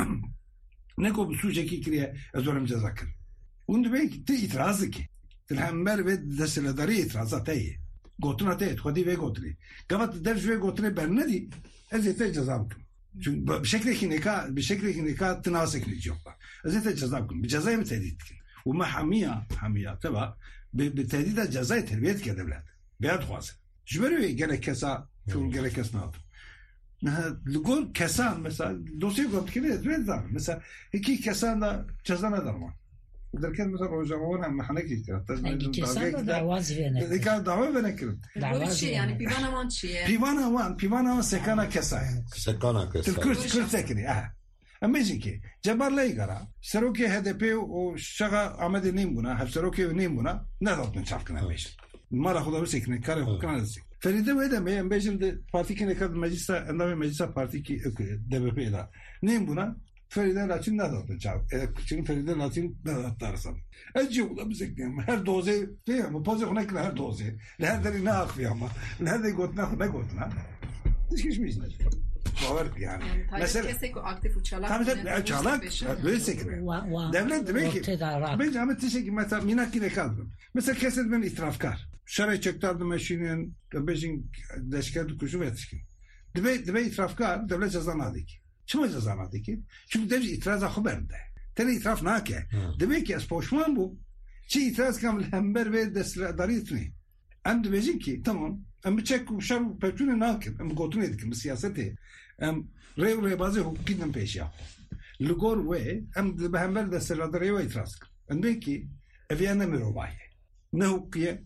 نکو بسوچه کی کریه از دورم جزا کرد. اون دوی که تی itirazı ki. Tilhamber ve desteledari itirazat eye. Gotuna te et, خودی وی گوتری. گفت درج وی گوتری بر ندی، از ایت جزا بکن. چون به شکلی که نکاح به شکلی که نکاح تناسک نیجوبا. از ایت جزا بکن. به جزای متهدید کن. و ما حمیا حمیا تبع به تهدید جزای تربیت کرده بلد. بیاد خواسته. جبری گله کسا چون گله کس ناد. نه لگور کسان مثلا دوسیه گفت که نه دوید دارم مثلا یکی کسان دا جزا ندارم در کل مثلا روزنامه‌ها هم محنکی کرد اینکه کسان دا دعواز وینه دیگه دعوا وینه کرد دعوا چیه یعنی پیوان وان چیه پیوان وان پیوان وان سکانه کسای سکانه کسای ترکوش کرد سکنی اه اما که جبر لیگرا سروکی هدپی و شغا آمد نیم بنا هر سروکی نیم بنا ندارن چاپ کنه میش مرا خدا بسکنه کار کنه Feride ve de ben bizim de parti ki ne kadar mecliste endamı mecliste parti ki D B P'de. Neyim buna? Feride Latin ne dağıtı çağır. Çünkü Feride Latin ne dağıtırsan. Ece ula bize diyeyim. Her doze değil mi? Poze konak her doze. Her deri ne akıyor ama. Her de gotna ne gotna. Hiç geçmiş ne? Bağır yani. Mesela kesek o aktif uçalak. Tabii tabii çalak. Böyle sekre. Devlet demek ki. Ben Ahmet teşekkür mesela minakki ne kaldım. Mesela keset ben itirafkar. Şarayı çektardı meşinin beşin deşkerdi kuşu yetişkin. Debe debe itirafkar devlet cezanadı ki. Çime cezanadı ki? Çünkü devlet itiraza haberinde. Tene itiraf nake. Demek ki az poşman bu. Çi itiraz kamil hember ve desladari etni. Em debecin ki tamam. Em bir çek kuşar petune nake. Em gotun edik. Bu siyaseti. Em rev rev bazı hukukinden peş yap. Lugor ve em debe hember desladari ve itiraz. Em de ki eviyane mirobaye. Ne hukukiye?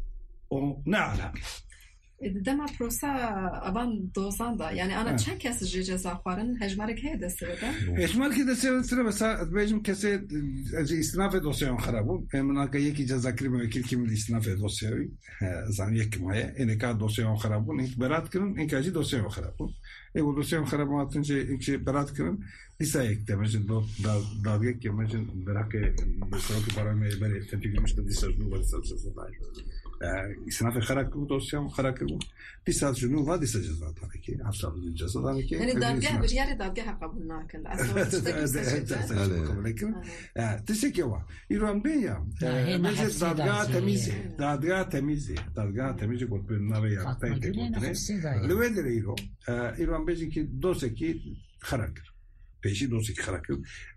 O ne alaka? Dema prosa avan dozan da yani ana çen kesi ceza xwarin hejmarek heye destirede? Hejmarek heye destirede mesela bejim kesi istinaf dosyan xarabun. Emna ka yeki ceza krim vekil kim istinaf dosyayı zan yek maya ene ka dosyan xarabun ilk berat kirin ilk acı dosyan xarabun. E bu dosyan xarabun atınca ilk berat kirin lisa ekte mecin do da da ki mecin berake besroki para me bere tetiklemiş de disa du var salsa salsa. İsnafe karakter bu dosyam karakter bu. Disa şunu var disa ceza tabii ki. Hafsalı ceza tabii ki. Yani dadgah bir yere dadgah kabul nakın. Aslında kabul nakın. Disa ki var. İran ben ya. Mesela dadgah temizi. Dadgah temizi. Dadgah temizi kutbun navi ya. Lüvedere İran. İran ben ki dosya ki karakter. Peşi dosya ki karakter.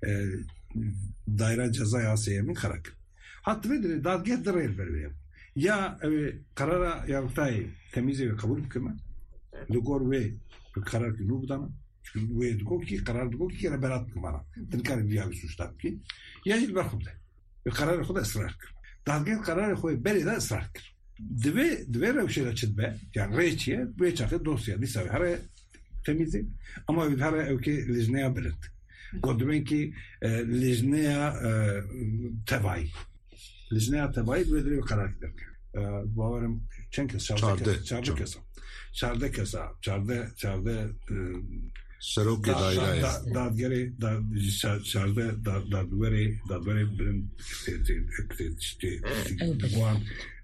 Daire ceza yasayemin karakter. Hatta vedere dadgah derayel vermeyeyim. Ya karara yaptay temizi kabul kılma. Lugor ve karar ki nubdana. Ve dugo ki karar dugo ki kere berat kılmana. Tinkar bir abi suçlar ki. Ya il bakımda. Ve karar kuda ısrar kır. Dalgın karar koy beri de ısrar kır. Dve dve revşela çitbe. Yani reçiye ve çakı dosya disa hare temizi. Ama bir hare evki lizneye bilet. Godmen ki lizneye tevay. Lizneye tevay ve bir karar gider. Bavarım çenkes çarde çarde kesa çarde kesa çarde çarde Seroki daire dadgeri da çarde da dadveri dadveri birim işte buan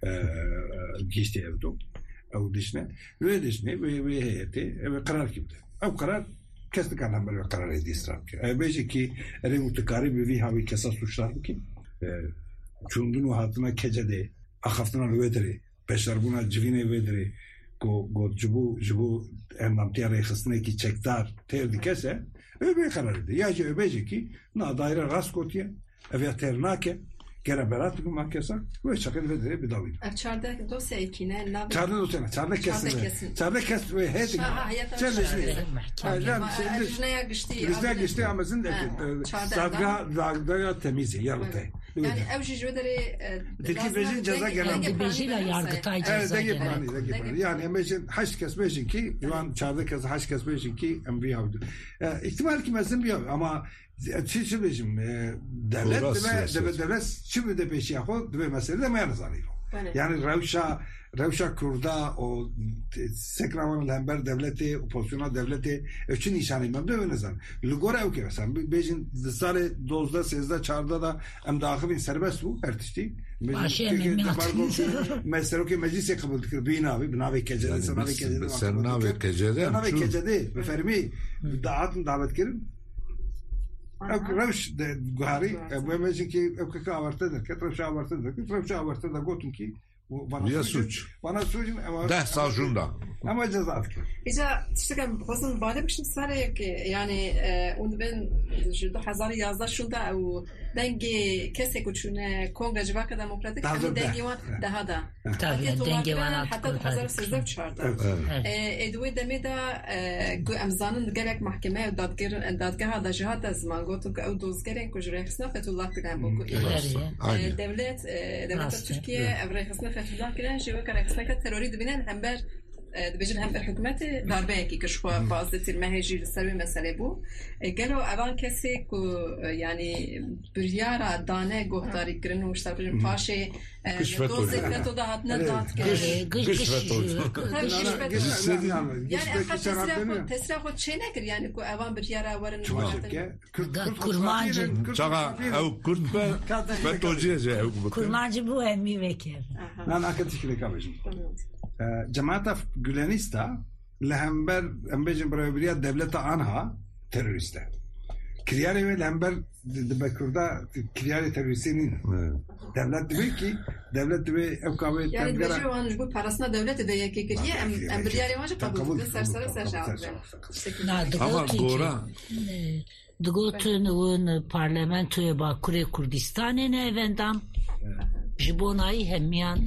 geçti evdo o dişne ve dişne ve ve heyeti ve karar kimdi o karar kesti kanam böyle karar edilsin ki bence ki ere mutakari bir havi kesa suçlar ki çundun hatına kecede ahaftına vedri peşler buna civine vedri go go cibu cibu endam tiyare xisne ki çektar terdi kese öbe karar edildi. Ya ki öbeci ki na daire rast kotiye ev ternake gene berat bu makesa ve çakıl vedri bidavi. Çarda dosya ikine nav. Çarda dosya çarda kesin. Çarda kes ve hedi. Çelişni. Hocam lejneye geçti. Lejneye geçti ama zin de sadga dagda temizi yarıtı. Yani ev jüvederi Deki bejin ceza gelen bejiyle yargıtay ceza gelen. Yani emecin haş kesmejin ki şu an çarda kes haş kesmejin ki emri havdu. İhtimal ki mesela bir ama çeşitli bejim devlet ve devlet şimdi de peşi yapıyor ve mesele de meyanızanıyor. Yani Revşa Revşa Kurda o Sekramanın Lember devleti, opozisyona devleti üçün nişanıyım da öyle zan. Lugora ev ki mesela bejin zare dozda sezda çarda da em dahil serbest bu ertişti. Mesela ki meclise kabul edildi. Binavi, binavi kecede, senavi kecede. Senavi kecede. Senavi kecede. Ve fermi dağıtın davet kirin. Revş de guhari. Bu emecin ki ev ki avartadır. Revşa avartadır. Revşa avartadır. Gotun ki Via suç. Bana suçun ama deh sajunda. Ama ceza. İca tiştekam bazın bade bişim sare ki yani onu ben jda hazar yazda şunda o denge kesek uçune Kongo Civaka Demokratik hani denge var daha da. Tabii denge var hatta hazar sezde çarda. Edwe demeda go amzanın gerek mahkeme dadgir dadgaha da cihat az mangotu o dozgeren kujre xsna Fethullah Gülen bu devlet devlet Türkiye evre xsna Fethullah Gülen jiwe karakterka terörü dibinen hember دبیجن هم بر حکومت دربه کی کشوا باز تیر مهجی سری مسئله بو گلو اوان کسی کو یعنی بریارا دانه گفتاری کردن و شتابجن پاشه دوزه فتو ده هاتنه داد که گش فتو yani efendim tesra خود چه نکر yani کو اوان بریارا ورن kurmancı çağa ev kurd be fetojiye ev kurmancı bu emmi vekil lan akatikle kabajın Cemaat Gülenista lehember embejin beraberiyat devlete anha teröristler. Kriyari ve lehember debekurda kriyari teröristinin devlet diyor ki devlet diyor evkabe yani bece o bu parasına devlet de yeke kiriye em kriyari var kabul ediyor sersere serşağı. Ama doğru. Dugotun un parlamentoya Bakure Kurdistan'ın evendam jibonayı hemiyan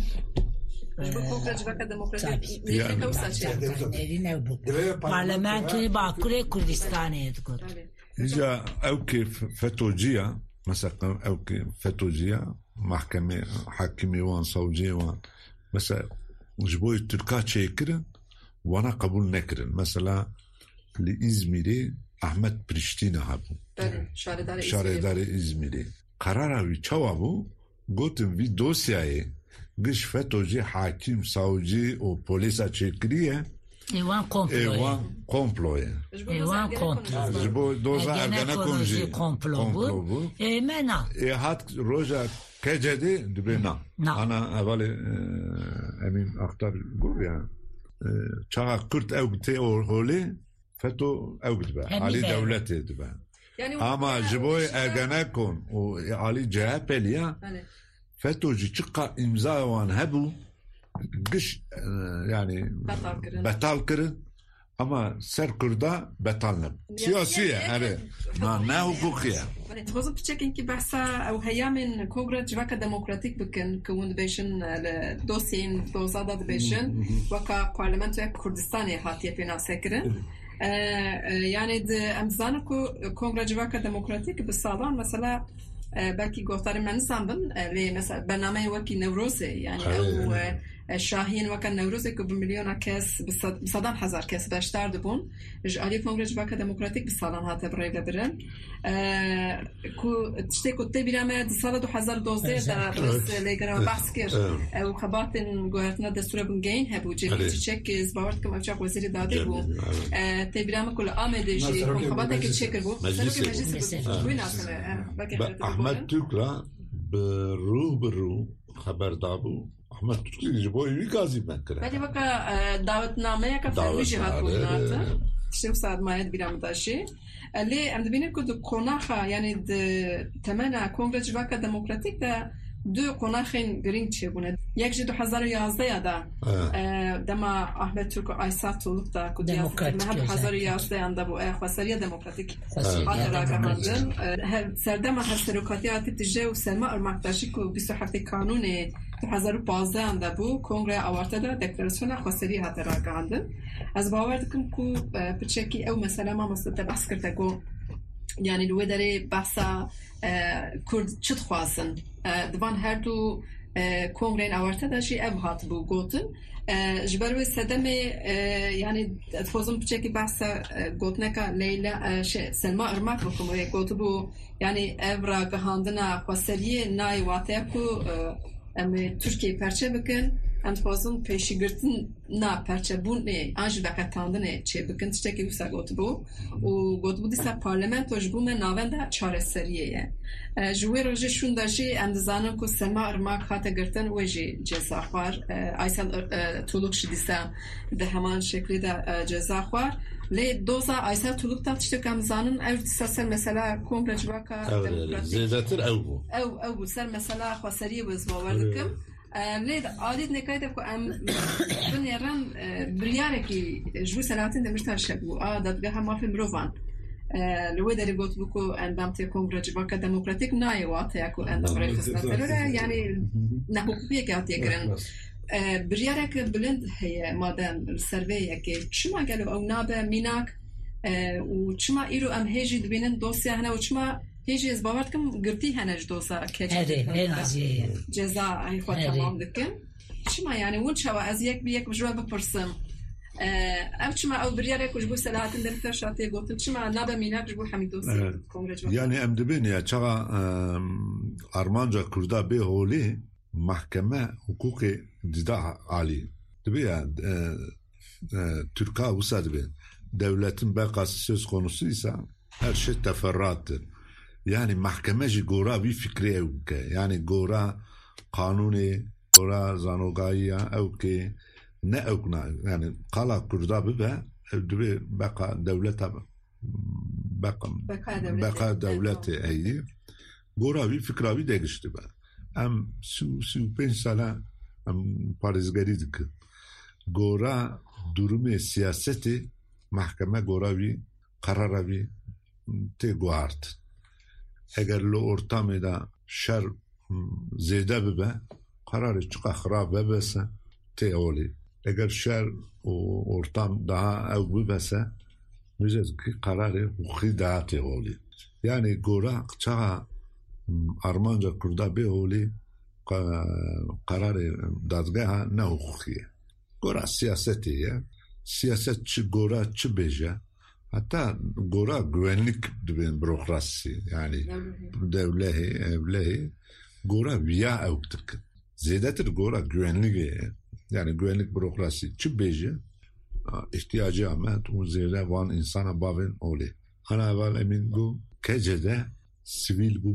parlamentoyu Bakure Kurdistan'ı edikot. İca evki FETÖ'cüye mesela evki FETÖ'cüye mahkeme hakimi van savcı van mesela jiboy Türkiye çekirin vana kabul nekirin mesela İzmir'i Ahmet Priştina habu şaredari İzmir'i kararavi çavabu gotin vi dosyayı Gış FETÖ'cü hakim, savcı o polisa çekiriye Evan komploye Evan komploye Evan komploye Bu doza ergene konji komplo bu E mena E hat roja kecedi dibena. Ana evveli emin aktar gol ya. Çağa Kürt evgite holi FETÖ evgite. Ali devleti dibe. Ama jiboy Ergenekon o Ali C H P'li ya. FETÖ'cü çıkka imza olan hebu gış yani betal kırın. Ama ser Kürda betalnım. Siyasiye yani. Ne hukukiye. تخوض بتشكل كي بحثا أو هيا من كونغرس جواكا ديمقراطيك بكن كون بيشن دوسين دوزادا بيشن وكا برلمانتو كردستاني هاتية بينا سكرن يعني أمزانو كونغرس جواكا ديمقراطيك بالصالان مثلا belki گفتار من سامبن لی مثلا برنامه وکی نوروزه یعنی او شاهین وکا نوروزه که بمیلیون کس بصدان هزار کس باشتر دبون جالی کنگره جواکا دموکراتیک بسالان هاته برای ببرن کو تشتی کتی بیرامه سال دو هزار دوزده در رس لیگرام بحث کرد او خباتن گوهرتنا دستور بنگین هبو جلی چک زباورد کم افجاق وزیری داده بو تی بیرامه کل آمده جی خباته که چکر بو مجلس احمد توکلا به رو به رو خبردار بود احمد توکلا جبوی ویکازی بکنه ولی وقت دعوتنامه که فرمیجی هات بودنات تشتم ساعد ماید بیرام داشتی لی ام دبینیم که دو قناخه یعنی تمنا کنگره جواکا دموکراتیک ده دو قناخین گرینگ چه بونه یک جدو هزار و یازده یادا دما احمد توکو آیسا طولوب دا کدیاز مهد هزار و یازده انده بو خواستریه دموکراتیک حال راگه هندن سردما هستروکاتی آتی تجه و سلما ارمکتاشی که بیست و هفته کانون دو هزار و پانزده انده بو کنگره آورده دا دکتراسیون خواستری حال راگه هندن از باور دکم که پچکی او مثلا ما مستد بحث کرده گو یعنی لوی داره بحثا کرد چت خواسن دوان هر دو کنگرین آورده داشتی او هات بو گوتن جبروی صدمه یعنی تفوزم بچه بحثا گوتنه که لیلا سلما ارمک بکم گوتو بو یعنی او را گهاندنا خواستریه نای واته کو ام ترکیه پرچه بکن ام تفوزم پیشی گرتن نا پرچه بون نه آنج بکتاندنه چه بکن تشته که وسا گوتو بو و گوتو بو دیسا پارلمنت وش بو من ناونده چاره سریه جوی روژه شون داشتی ام دزانم که سلما ارماک خاطه گرتن ویجی جزا خوار ایسال طولوک شدیسا ده همان شکلی ده جزا خوار لی دوزا ایسال طولوک تا تشته که ام زانن او دیسا سر مثلا کمپل جواکا زیداتر او بو او او سر مثلا خواسریه وزباوردکم لید عادت نکایده که ام بنیران بریاره که جو سلاتین دمشتر شکو آ دادگاه ما فی مروان لوی داری گفت بکو اندام تی کنگره جواکا دموکراتیک نای واته اکو اندام رای خسنتره یعنی نحوکیه که آتیه کرن بریاره که بلند هی مادن سرویه که چما گلو او نابه میناک و چما ایرو ام هیجی دبینن دوسیه هنه و چما هیچ از باورد کم گرتی هنج دوسا که جزا ای خود تمام دکن چما یعنی اون چوا از یک بی یک بجوا بپرسم ام چما او بریاره کش بو سلاحتن در فرشاتی گفتن چما نابه میناک جبو حمید دوسا یعنی ام دبین یا چوا ارمانجا کرده به هولی محکمه حقوق دیده عالی دبین Türkiye usadı ben devletin bekası söz konusuysa her şey teferruattır. Yani mahkemeci gora bir fikri evke. Yani gora kanuni, gora zanogaya evke ne evkna. Yani kala kurda bibe evde beka devlete beka beka devleti eydi. Gora bir fikra bir değişti be. Em su su pensala em parizgaridik. Gora durumu siyaseti mahkeme gora bir karara bir te guard. اگر لو ارتامه دا شر زیده ببه قرار چقا خراب ببسه تی اولی اگر شر ارتام daha او ببسه میزد که قرار وخی daha تی اولی یعنی گورا چقا ارمانجا کرده به اولی قرار دادگاه نه وخیه گورا سیاستیه siyaset çi gora çi beje hatta gora güvenlik dibin bürokrasi yani devlehi evlehi gora viya evtik zedetir gora güvenlik yani güvenlik bürokrasi çi beje ihtiyacı amet un zede van insana bavin oli ana evvel emin bu kecede sivil bu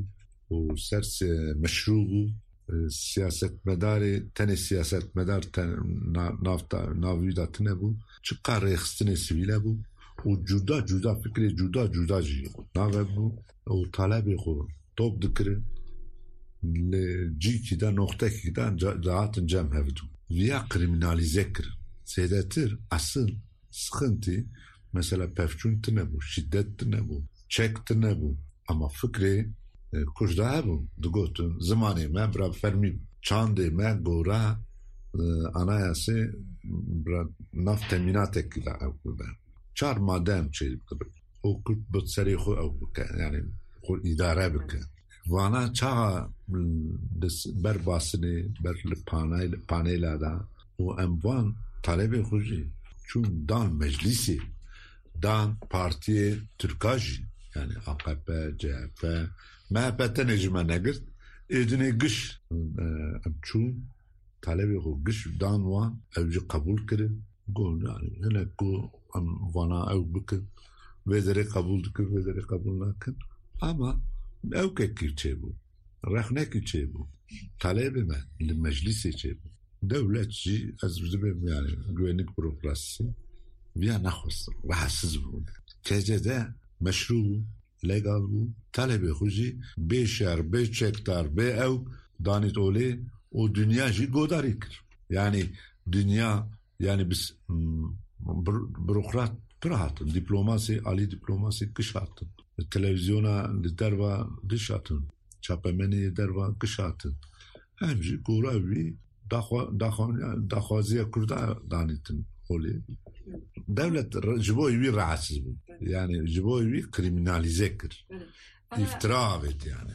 و سر مشروع siyasetmedarı tane siyasetmedar nafta navidat ne bu çıkar rextine sivile bu o cuda cuda fikri cuda cuda ji nave bu o talebi ko top dikri le ciki da nokta ki da zaten cem hevdu via kriminalize kir sedetir asıl sıkıntı mesela pefçun ne bu şiddet ne bu çek ne bu ama fikri kuş daha bu dugotun zamanı me bra fermi çande me gora anayası bra naf teminat kila avda çar madem şey o kut bu seri xo yani xo idare bik vana çağa ber basını ber panel panelada o emvan talebi xuji çun dan meclisi dan partiye Türkaj yani A K P, C H P M H P'te necime negirt edine gış çun talebi xo gış dan wan evci kabul kirin go yani hele go vana ev bikin vedere kabul dikin vedere kabul nakin ama ev kekir çe bu rehne ki çe bu talebi me li meclisi çe bu devletçi az bizim yani güvenlik bürokrasisi via nahos rahatsız bu kecede meşru legal bu talebi xuji beşer beş hektar be ev danit ole o dünya ji godarikir yani dünya yani biz bürokrat rahatın diplomasi ali diplomasi kış atın televizyona derva dış atın çapemeni derva kış atın hemci guravi daxwa daxwa daxwaziya kurda danitin oli devlet jiboyi rahatsız bu yani jiboyi kriminalize kir iftira et yani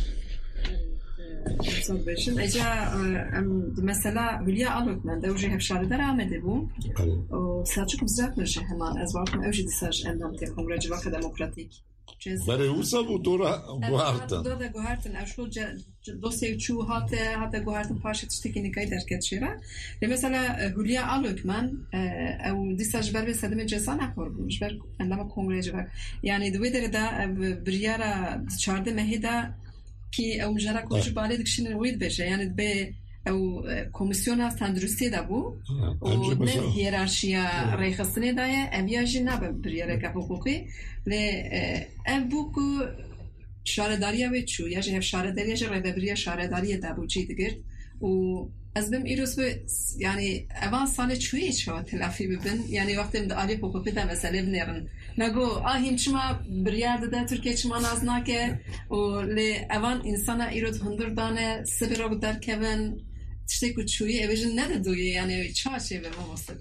Eca mesela Hülya Alokmen de oje hevşarı devam ede bu. O Selçuk bizatmış hemen az vakit oje disaj endam te kongre vaka demokratik. Bare usa bu dora guarda. Dora guarda avşo dosya çu hata hata guarda paşa tiştekini kay derket şera. Ve mesela Hülya Alokmen o disaj berbe sedeme cesana kormuş ber endam kongre vaka. Yani duvede da biryara çarde mehida ki ev jara koçu bale dikşinin uydu beje yani be ev komisyona standartize da bu o ne hiyerarşiya reyxasine daye ev yajina be bir yere ka hukuki le ev bu ku şaredariya ve çu ya ev şaredariya je reberiya şaredariya da bu çiğdir o azbem iros ve yani evan sane çuyi çava telafi bibin yani vaktim de ali hukuki da mesele bnerin Nago ahim çima bir yerde de Türkiye çima naznake o le evan insana irod hundur dane sibira bu derkeven işte kuçuyu evjin ne de duyu yani çarşı ve mamosta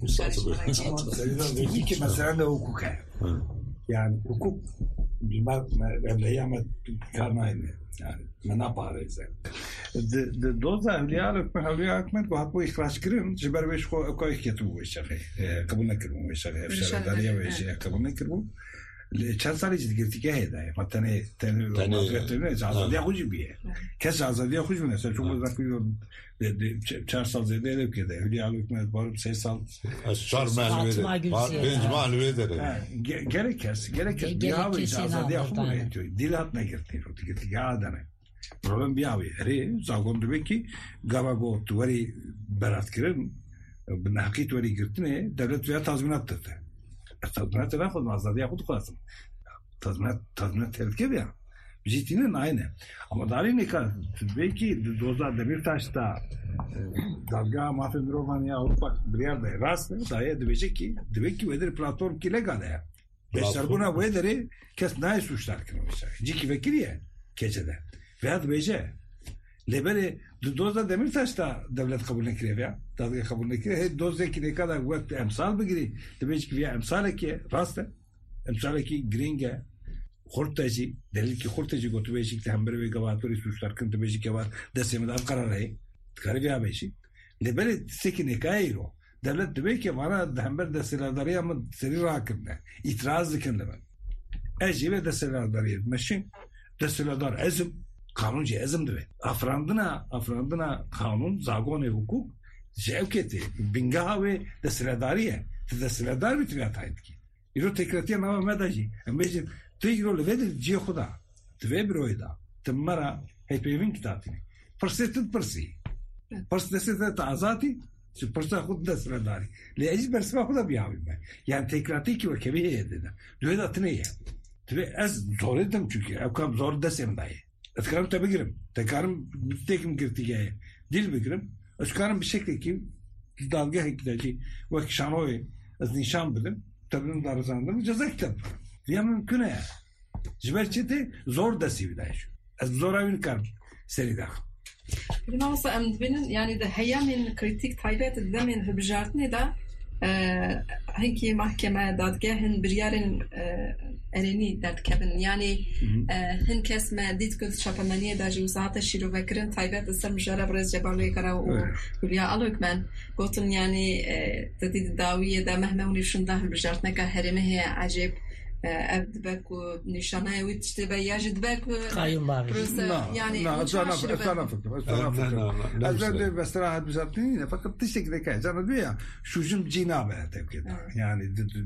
kuçarı ki mesela de hukuk yani hukuk bilmem evliya ama karnayne yani mena paraysa de de doza evliya hükmen evliya hükmen bu hakkı ihraç kirin jiber beş ko ko ihketu bu işe kabul nakir bu işe efşar dariya ve şey kabul nakir bu چند سالی چیز گرفتی که هیده مثلا تنه مدرسه آزادی خوشی بیه کس آزادی خوش می‌نه چون مثلا که چهار سال زیاده داره که ده ولی الان که بارم سه سال چهار معلومه داره پنج معلومه داره gerek kes gerek kes bir abi آزادی خوش می‌نه توی دیلات نگرفتی رو دیگه دیگه آدمه problem bir abi ری زاگون دوبه کی گاوا گو توری برات کردن به نحقی توری گرفتنه دولت ویا تضمینات داده tazminat telafuz azadiye خود خواستم tazminat tazminat tehlike ya ciddiğinin aynı ama dari ne kadar belki dozlar Demirtaş'ta dalga mafya Romanya Avrupa bir yerde rast daye diyecek ki demek ki vedir platform ki legal ya beşler buna vederi kes ne suçlar ki mesela ciki vekiliye keçede veya diyecek lebeli dozlar Demirtaş'ta devlet kabul ekliyor ya dalga kabul ekliyor dozlar ki ne kadar vakti emsal bigiri demek ki veya emsal ki rast emsal ki gringe خورتاجی دلیل که خورتاجی گوتو بیشی که هم بروی گواتوری سوشتار کنت بیشی که وار دسته مدام قرار رهی کاری بیا بیشی لبلی سکی نکایی رو دولت دوی که وارا هم بر دستیلارداری اما سری راه کنه itiraz دکن لبن اجی به دستیلارداری مشین دستیلاردار ازم kanuncu ezim دوی افراندنا افراندنا kanun زاگون hukuk şevketi bingaha ve destiylardariye destiylardar bitmiyor tayit ki İro tekratiye nama medaji. Amecin تيجرو لفيد جي خدا تفي برويدا تمرا هي بيمين كتابتني فرصة برسي فرصة دستة تعزاتي شو فرصة خود دست رداري لأجل برسمة خدا بيعمل يعني تكراتيكي وكبيه هذا دو هذا تنيه تبي أز زوردم çünkü أو كم زور دسم داي أذكرم تبقرم تكارم بتكم قرتيجاه ديل بقرم أذكرم بشكل كي dalga hikdeci ve kişanoy az nişan bilim tabii darzandım ceza kitap ya mümkün ya jiberçete zor da sivdaş az zor avin kar serida بما وصل أم دبنا يعني ده هيا من كريتيك تايبات الدمن هبجارتني ده هنكي محكمة دادجاهن بريارن أريني داد كابن يعني هن كاس ما ديت كل شابمانية دا جوزات الشيلو فكرن تايبات السر مجرب رز جبالي كرا وليا ألوك من قلتن يعني تديد الداوية دا مهما ونشون ده هبجارتنا كهرمه هي عجيب أبدبك ونشانة ويتشتبه يجدبك قايم بارش يعني لا أنا أنا فكر أنا فكر أزاد بس راحت بزارتني فقط تشتكي ذكاء جانا بيا شو جم بجينابه كده يعني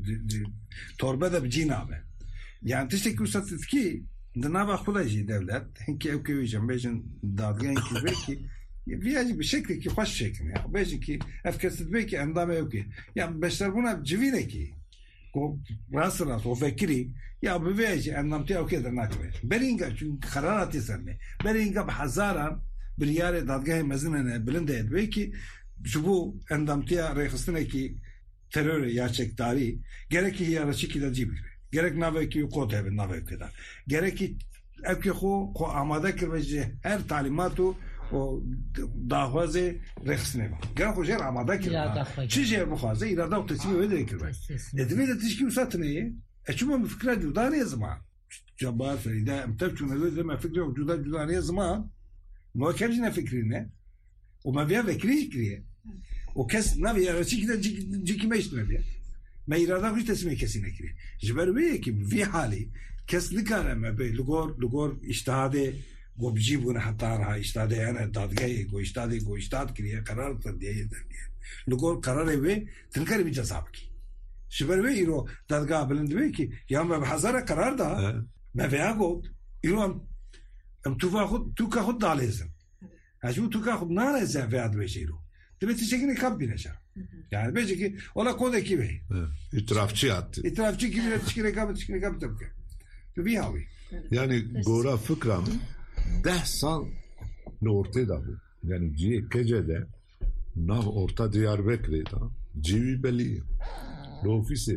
تربة ده بجينابه يعني تشتكي وستتكي دنابا خلاص دولة هنكي أو كي جنب بيجن دادجان كذبكي بيجي بشكل كي خوش شكل يعني بيجي كي أفكار تدبكي عندما يوكي يعني بشربونا بجوينكي راس راس وفكري يا بيجي أنمتي أو كده ناكله برينجا شو قرارات يسمى برينجا بحزارة بريارة دادجاه مزنة بلنده بيكي شوفوا أنمتي رئيسنا كي terör gerçekleri gerek ki yarışı ki de cibir gerek nave ki kote ben nave kadar gerek ki evki ho ko amada kirmeci her talimatı o davazı reisine var gerek o yer amada kirme çizer bu fazla irada o teslim eder kirme edime de tişki usatneyi eçuma bir fikra juda ne zaman Cabbar Feride mtafçuna gözle ma fikri juda juda ne zaman mu kemjine fikrine o ma via fikri fikri o kes navi yarışı ki de cikime işlemedi ما إرادة مش تسمية كسينة كري جبرويه كي في حالي كس لكارة ما بي لغور لغور اجتهاده go بجيبونا حتى رها اجتهاده أنا دادگاهي go اجتهاده go اجتهاد كريه قرار ترديه لغور قراره بي تنكري بجزاب كي جبرويه إيرو دادگاه بلندويه كي يا ما بحزارة قرار ده ما فيها قود إيرو أم أم توفا خود توكا خود داليزم هجو توكا خود ناليزم في عدوه شيرو تبي تشكيني كاب بينشا yani belki ki ola kod ekibi itirafçı attı itirafçı gibi de tişkine kabı tişkine kabı tabii tabii abi yani gora fıkram deh sal ne ortada bu yani ciye kecede nav orta Diyarbakır'da civi belli ne ofisi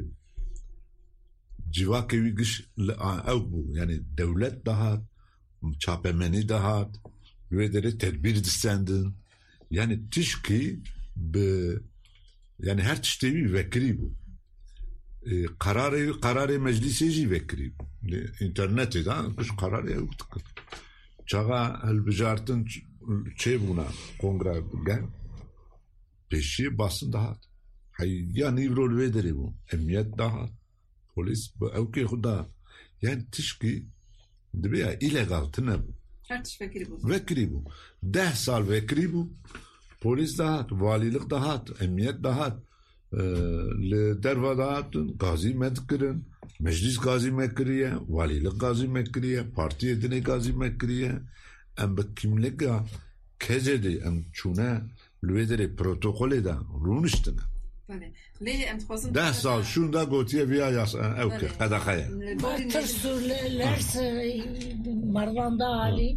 civa kevi gış ev bu yani devlet daha çapemeni daha ve de tedbir distendin yani tişki be yani her tiştevi vekri bu e, kararı kararı meclisi vekri internette da kuş kararı yok çağa elbijartın şey buna kongre gel peşi basın daha hay ya nivrol vederi bu emniyet daha polis bu evki huda yani tişki dibiya illegal tına bu her tiş vekri bu vekri bu deh sal vekri bu polis dahat, valilik dahat, emniyet dahat, le derva dahat, gazi medkirin, meclis gazi mekriye, valilik gazi mekriye, parti edine gazi mekriye, em be kimlik ya kezedi, em çune lüvederi protokole da runiştine. ده سال شون دا گوتیه ویا یاس اوکی قداخه ترسولر مروان دا علی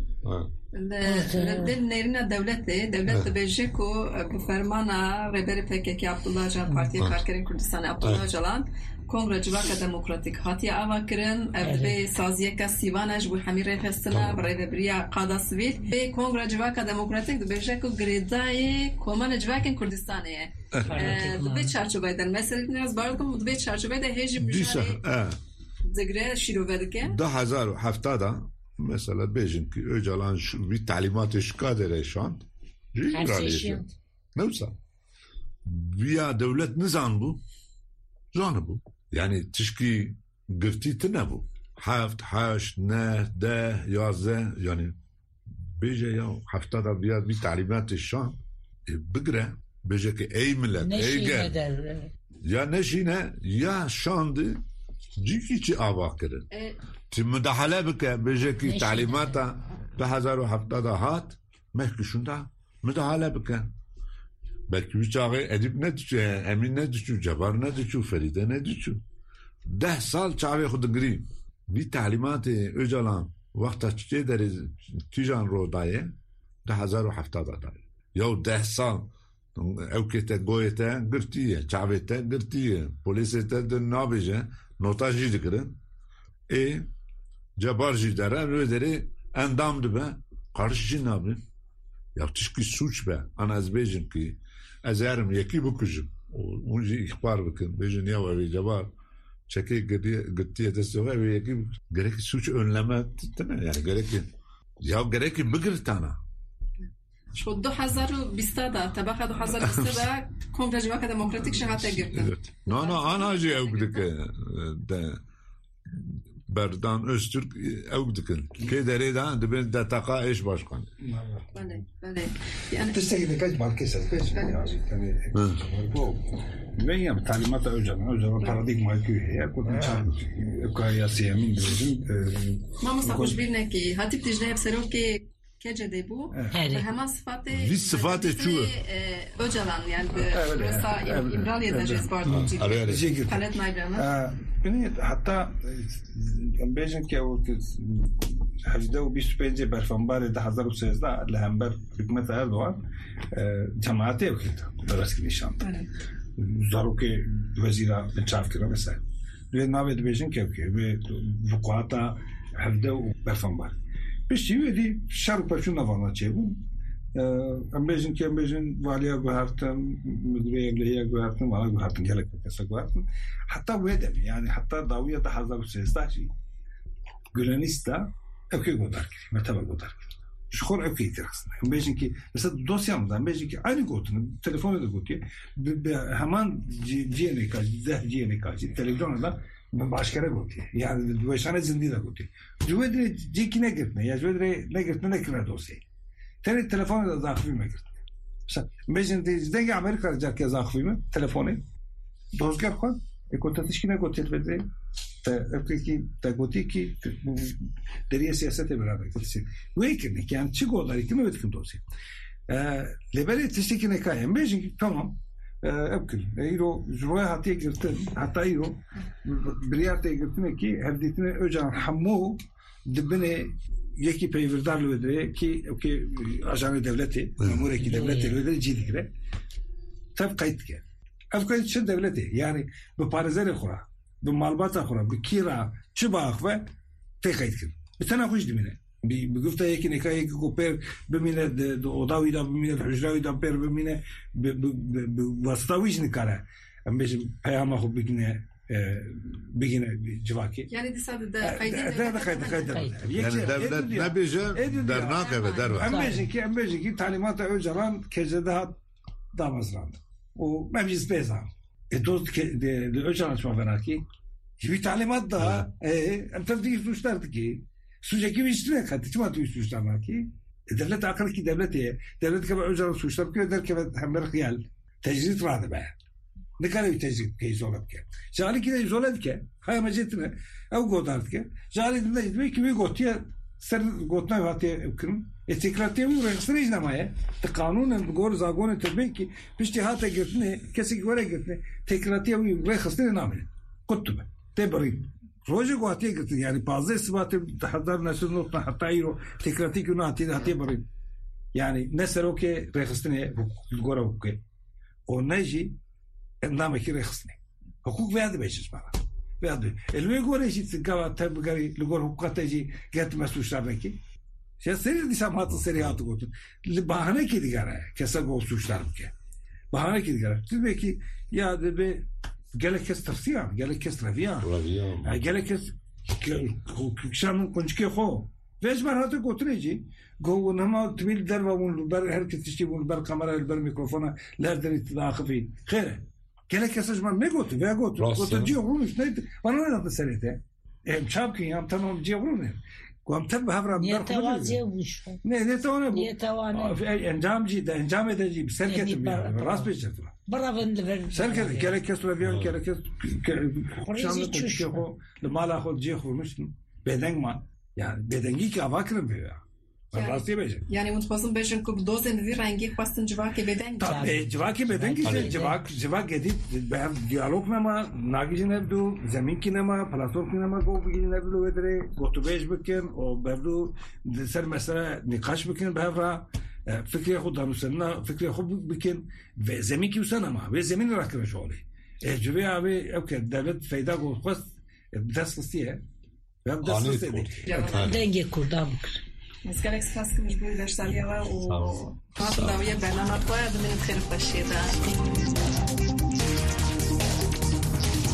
نرنا دولته دولت بلژیکو بفرمانا رهبر پکک عبدالله جان پارتی کارگران کردستان عبدالله جلان کنگره جواک دموکراتیک هاتی آوا کرن به سازیه که سیوانش بو همین رفستنا برای بریا قادا سویل به کنگره جواک دموکراتیک دو بلژیکو گریدای کمان جواک کردستانه به چارچوبه در مثلا نیاز باردم به چارچوبه ده هیچ بیشتر دگره شیروه که ده هزار و هفتاد mesela bejin ki Öcalan şu bir talimatı şikadere şu an her neyse via devlet nizam bu zanı bu yani tişki gırtiti ne bu haft haş ne de yazı yani beje ya haftada via bir talimatı şu an bigre beje ki ey millet ey gel ya neşine ya şandı ciki çi avakırın تمدحلا بك بجاكي تعليماتا ده هزار و هفتاد هات مهکشون ده müdahale bike. Belki bir çağı Edip ne düşüyor, Emin ne düşüyor, Cebar ne düşüyor, Feride ne düşüyor. Deh sal çağı kudu gireyim. Bir talimatı Öcalan vakta çiçeği deriz Tijan Roda'ya de hazar ve hafta da da. Yahu deh sal evkete goyete gırtiye, çavete gırtiye, polisete de nabije notajı dikirin. E Cebar jidere öderi endamdı be. Karşı ne yapayım? Ya tişki suç be. Ana az bejim ki az yarım yeki bukujum. Onca ihbar bakın. Bejim ya var ve Cebar çeke gırtiye de söyle ve yeki gerek suç önleme değil mi? Yani gerek ya gerek bigir tana. شو دو هزار و بیست دا طبقه دو هزار و بیست دا کنگره جواک دموکراتیک شهاته گرفتن. نه نه آن هجی اوگده که Berdan Öztürk evdikin. Ki deri de dibin de taka eş başkan. Bale, bale. Yani testeki de kaç markası kaç yani tabii bu. Ben ya talimata Öcalan, Öcalan paradigma köye ya kodun çağırdı. Kayası yemin bizim. Mama sakuş birine ki Hatip Dicle hep serok ki kecede bu. Ve hemen sıfatı bir sıfatı şu. Öcalan yani burası İmraliye de cezbardı. Palet Naybran'a. Beni hatta bejim ki o hafta o بیست و پنج برفانبر ده هزار و سیزده لهمبر حکومت اردوغان جماعتی وکیل درست که نشان زارو که وزیر انچاف کرده مثلا روی ناوید بجیم که به وقاعتا هفته و برفانبر بیشتری ویدی شر و پشون نوانا چه بود ام بجیم که ام بجیم والیا گوهرتن مدیره املیه گوهرتن والا گوهرتن گلک کسا گوهرتن حتی ویدم yani hatta daviye ده هزار و سیزده چی Gülenista evke godar ki, metaba godar ki. Şu kor evke itirazına. Bejin ki, mesela dosyamdan bejin ki aynı godunu, telefonu da gotiye, hemen ciyene kaçı, zeh ciyene kaçı, televizyonda da başkara gotiye. Yani başkara zindi da gotiye. Cüvedre cikine gitme, ya cüvedre ne gitme ne kire dosyayı. Tele telefonu da zakfime gitme. Mesela bejin de denge Amerika cak ya zakfime, telefonu, dozgar koy, ekotatışkine gotiye vedre. Ki taguti ki deriye siyasete beraber gitsin. Bu ekmek yani çıgolar ikimi ötkin dosi. Lebeli tişikine kayan bejin tamam. Öpkül. Eiro juraya hatiye girtin. Hatta eiro biriyate girtin ki hevditine Öcalan hammu dibine yeki peyvirdarlı ödeye ki ki ajanı devleti, memureki devleti ödeye cidikre. Tabi kayıt ki. Ev kayıt için devleti. Yani bu parizleri kura. به مالبات آخره به کیرا چه باخته تقید کرد. بتنا خوش دمینه. بی بگفته یکی نکایی که کوپر بمینه داوی دا بمینه حجراوی دا پر بمینه ب ب ب واسطاویش نکاره. ام بیشم پیام خوب بگینه بگینه جواکی. Yani disadı da kaydın. Da da kayd kayd. Yani devlet ne bize dernak eve derva. Em beşin ki em beşin ki talimata Öcalan kezede hat damazlandı. O meclis bezan. E dost ki de Öcalan açma var ki bir talimat da e em tabii suçlardı ki suçaki bir işine katı çıma tu suçlar ki devlet akıl ki devlete devlet ki Öcalan suçlar ki der ki hem bir khiyal tecrit vardı be ne kadar bir tecrit ki zolab ki jali ki zolab ki hay majetine ev godart ki jali de de ki bir gotiye ser gotna vatiye kırım etikratiye mi registre izlemeye te kanunun gor zagon tabii ki piştihata gitne kesi göre gitne tekratiye mi registre namine kutube tebrik roje gotiye gitne yani bazı isbatı hadar nasıl notna hatta iro tekrati ki nati hatiye bari yani ne ser o ki registre gora o ki o neji endame ki registre hukuk verdi beşiz bana verdi elme gore şit gava tabi gari lugor hukukateji getme suçlardaki şey seri disamatı serihatı gotun bahane ki digara kesa go suçlarım ki bahane ki digara tabii ki ya de be gelek kes tafsiyan gelek kes raviyan raviyan gelek kes kuşanın konçke ho vecbar hatı gotuneci go nama tbil der ve bunu ber herkes işi bunu ber kamera ber mikrofona lerden ittidağı fi khire gelek kesajman ne gotu ve gotu gotu diyor olmuş neydi bana ne da serete em çapkin yam tamam diyor ne قام تبع هفرة يتواجه وش نه نه توانه يتوانه انجام جي ده انجام ده جي سركت راس بيجت برا بندفر سركت كلا كسر بيان كلا كس خريزي شو لما لا خد جي خو مش بدن ما يعني بدنجي كافاكرم بيا راستی بیشتر یعنی اون خواستم بیشتر که دوزن وی رنگی خواستن جواکی بدن tabii civaki beden ki civak civak gedip ben diyalog nama nagici nebdu zemin ki nama platform ki nama go bigi nebdu vedre gotubej bikin o berdu ser mesela nikaş bikin behra fikri خود دانوسنا fikri خود bikin ve zemin ki usana ama ve zemin rakır şöyle ecbe abi okey devlet fayda go khast بدستیه ve بدستیه denge kurdam مسكالك سفاسك مجبور باش تعليها و تعطي داوية برنامج طويل من الخير بشيء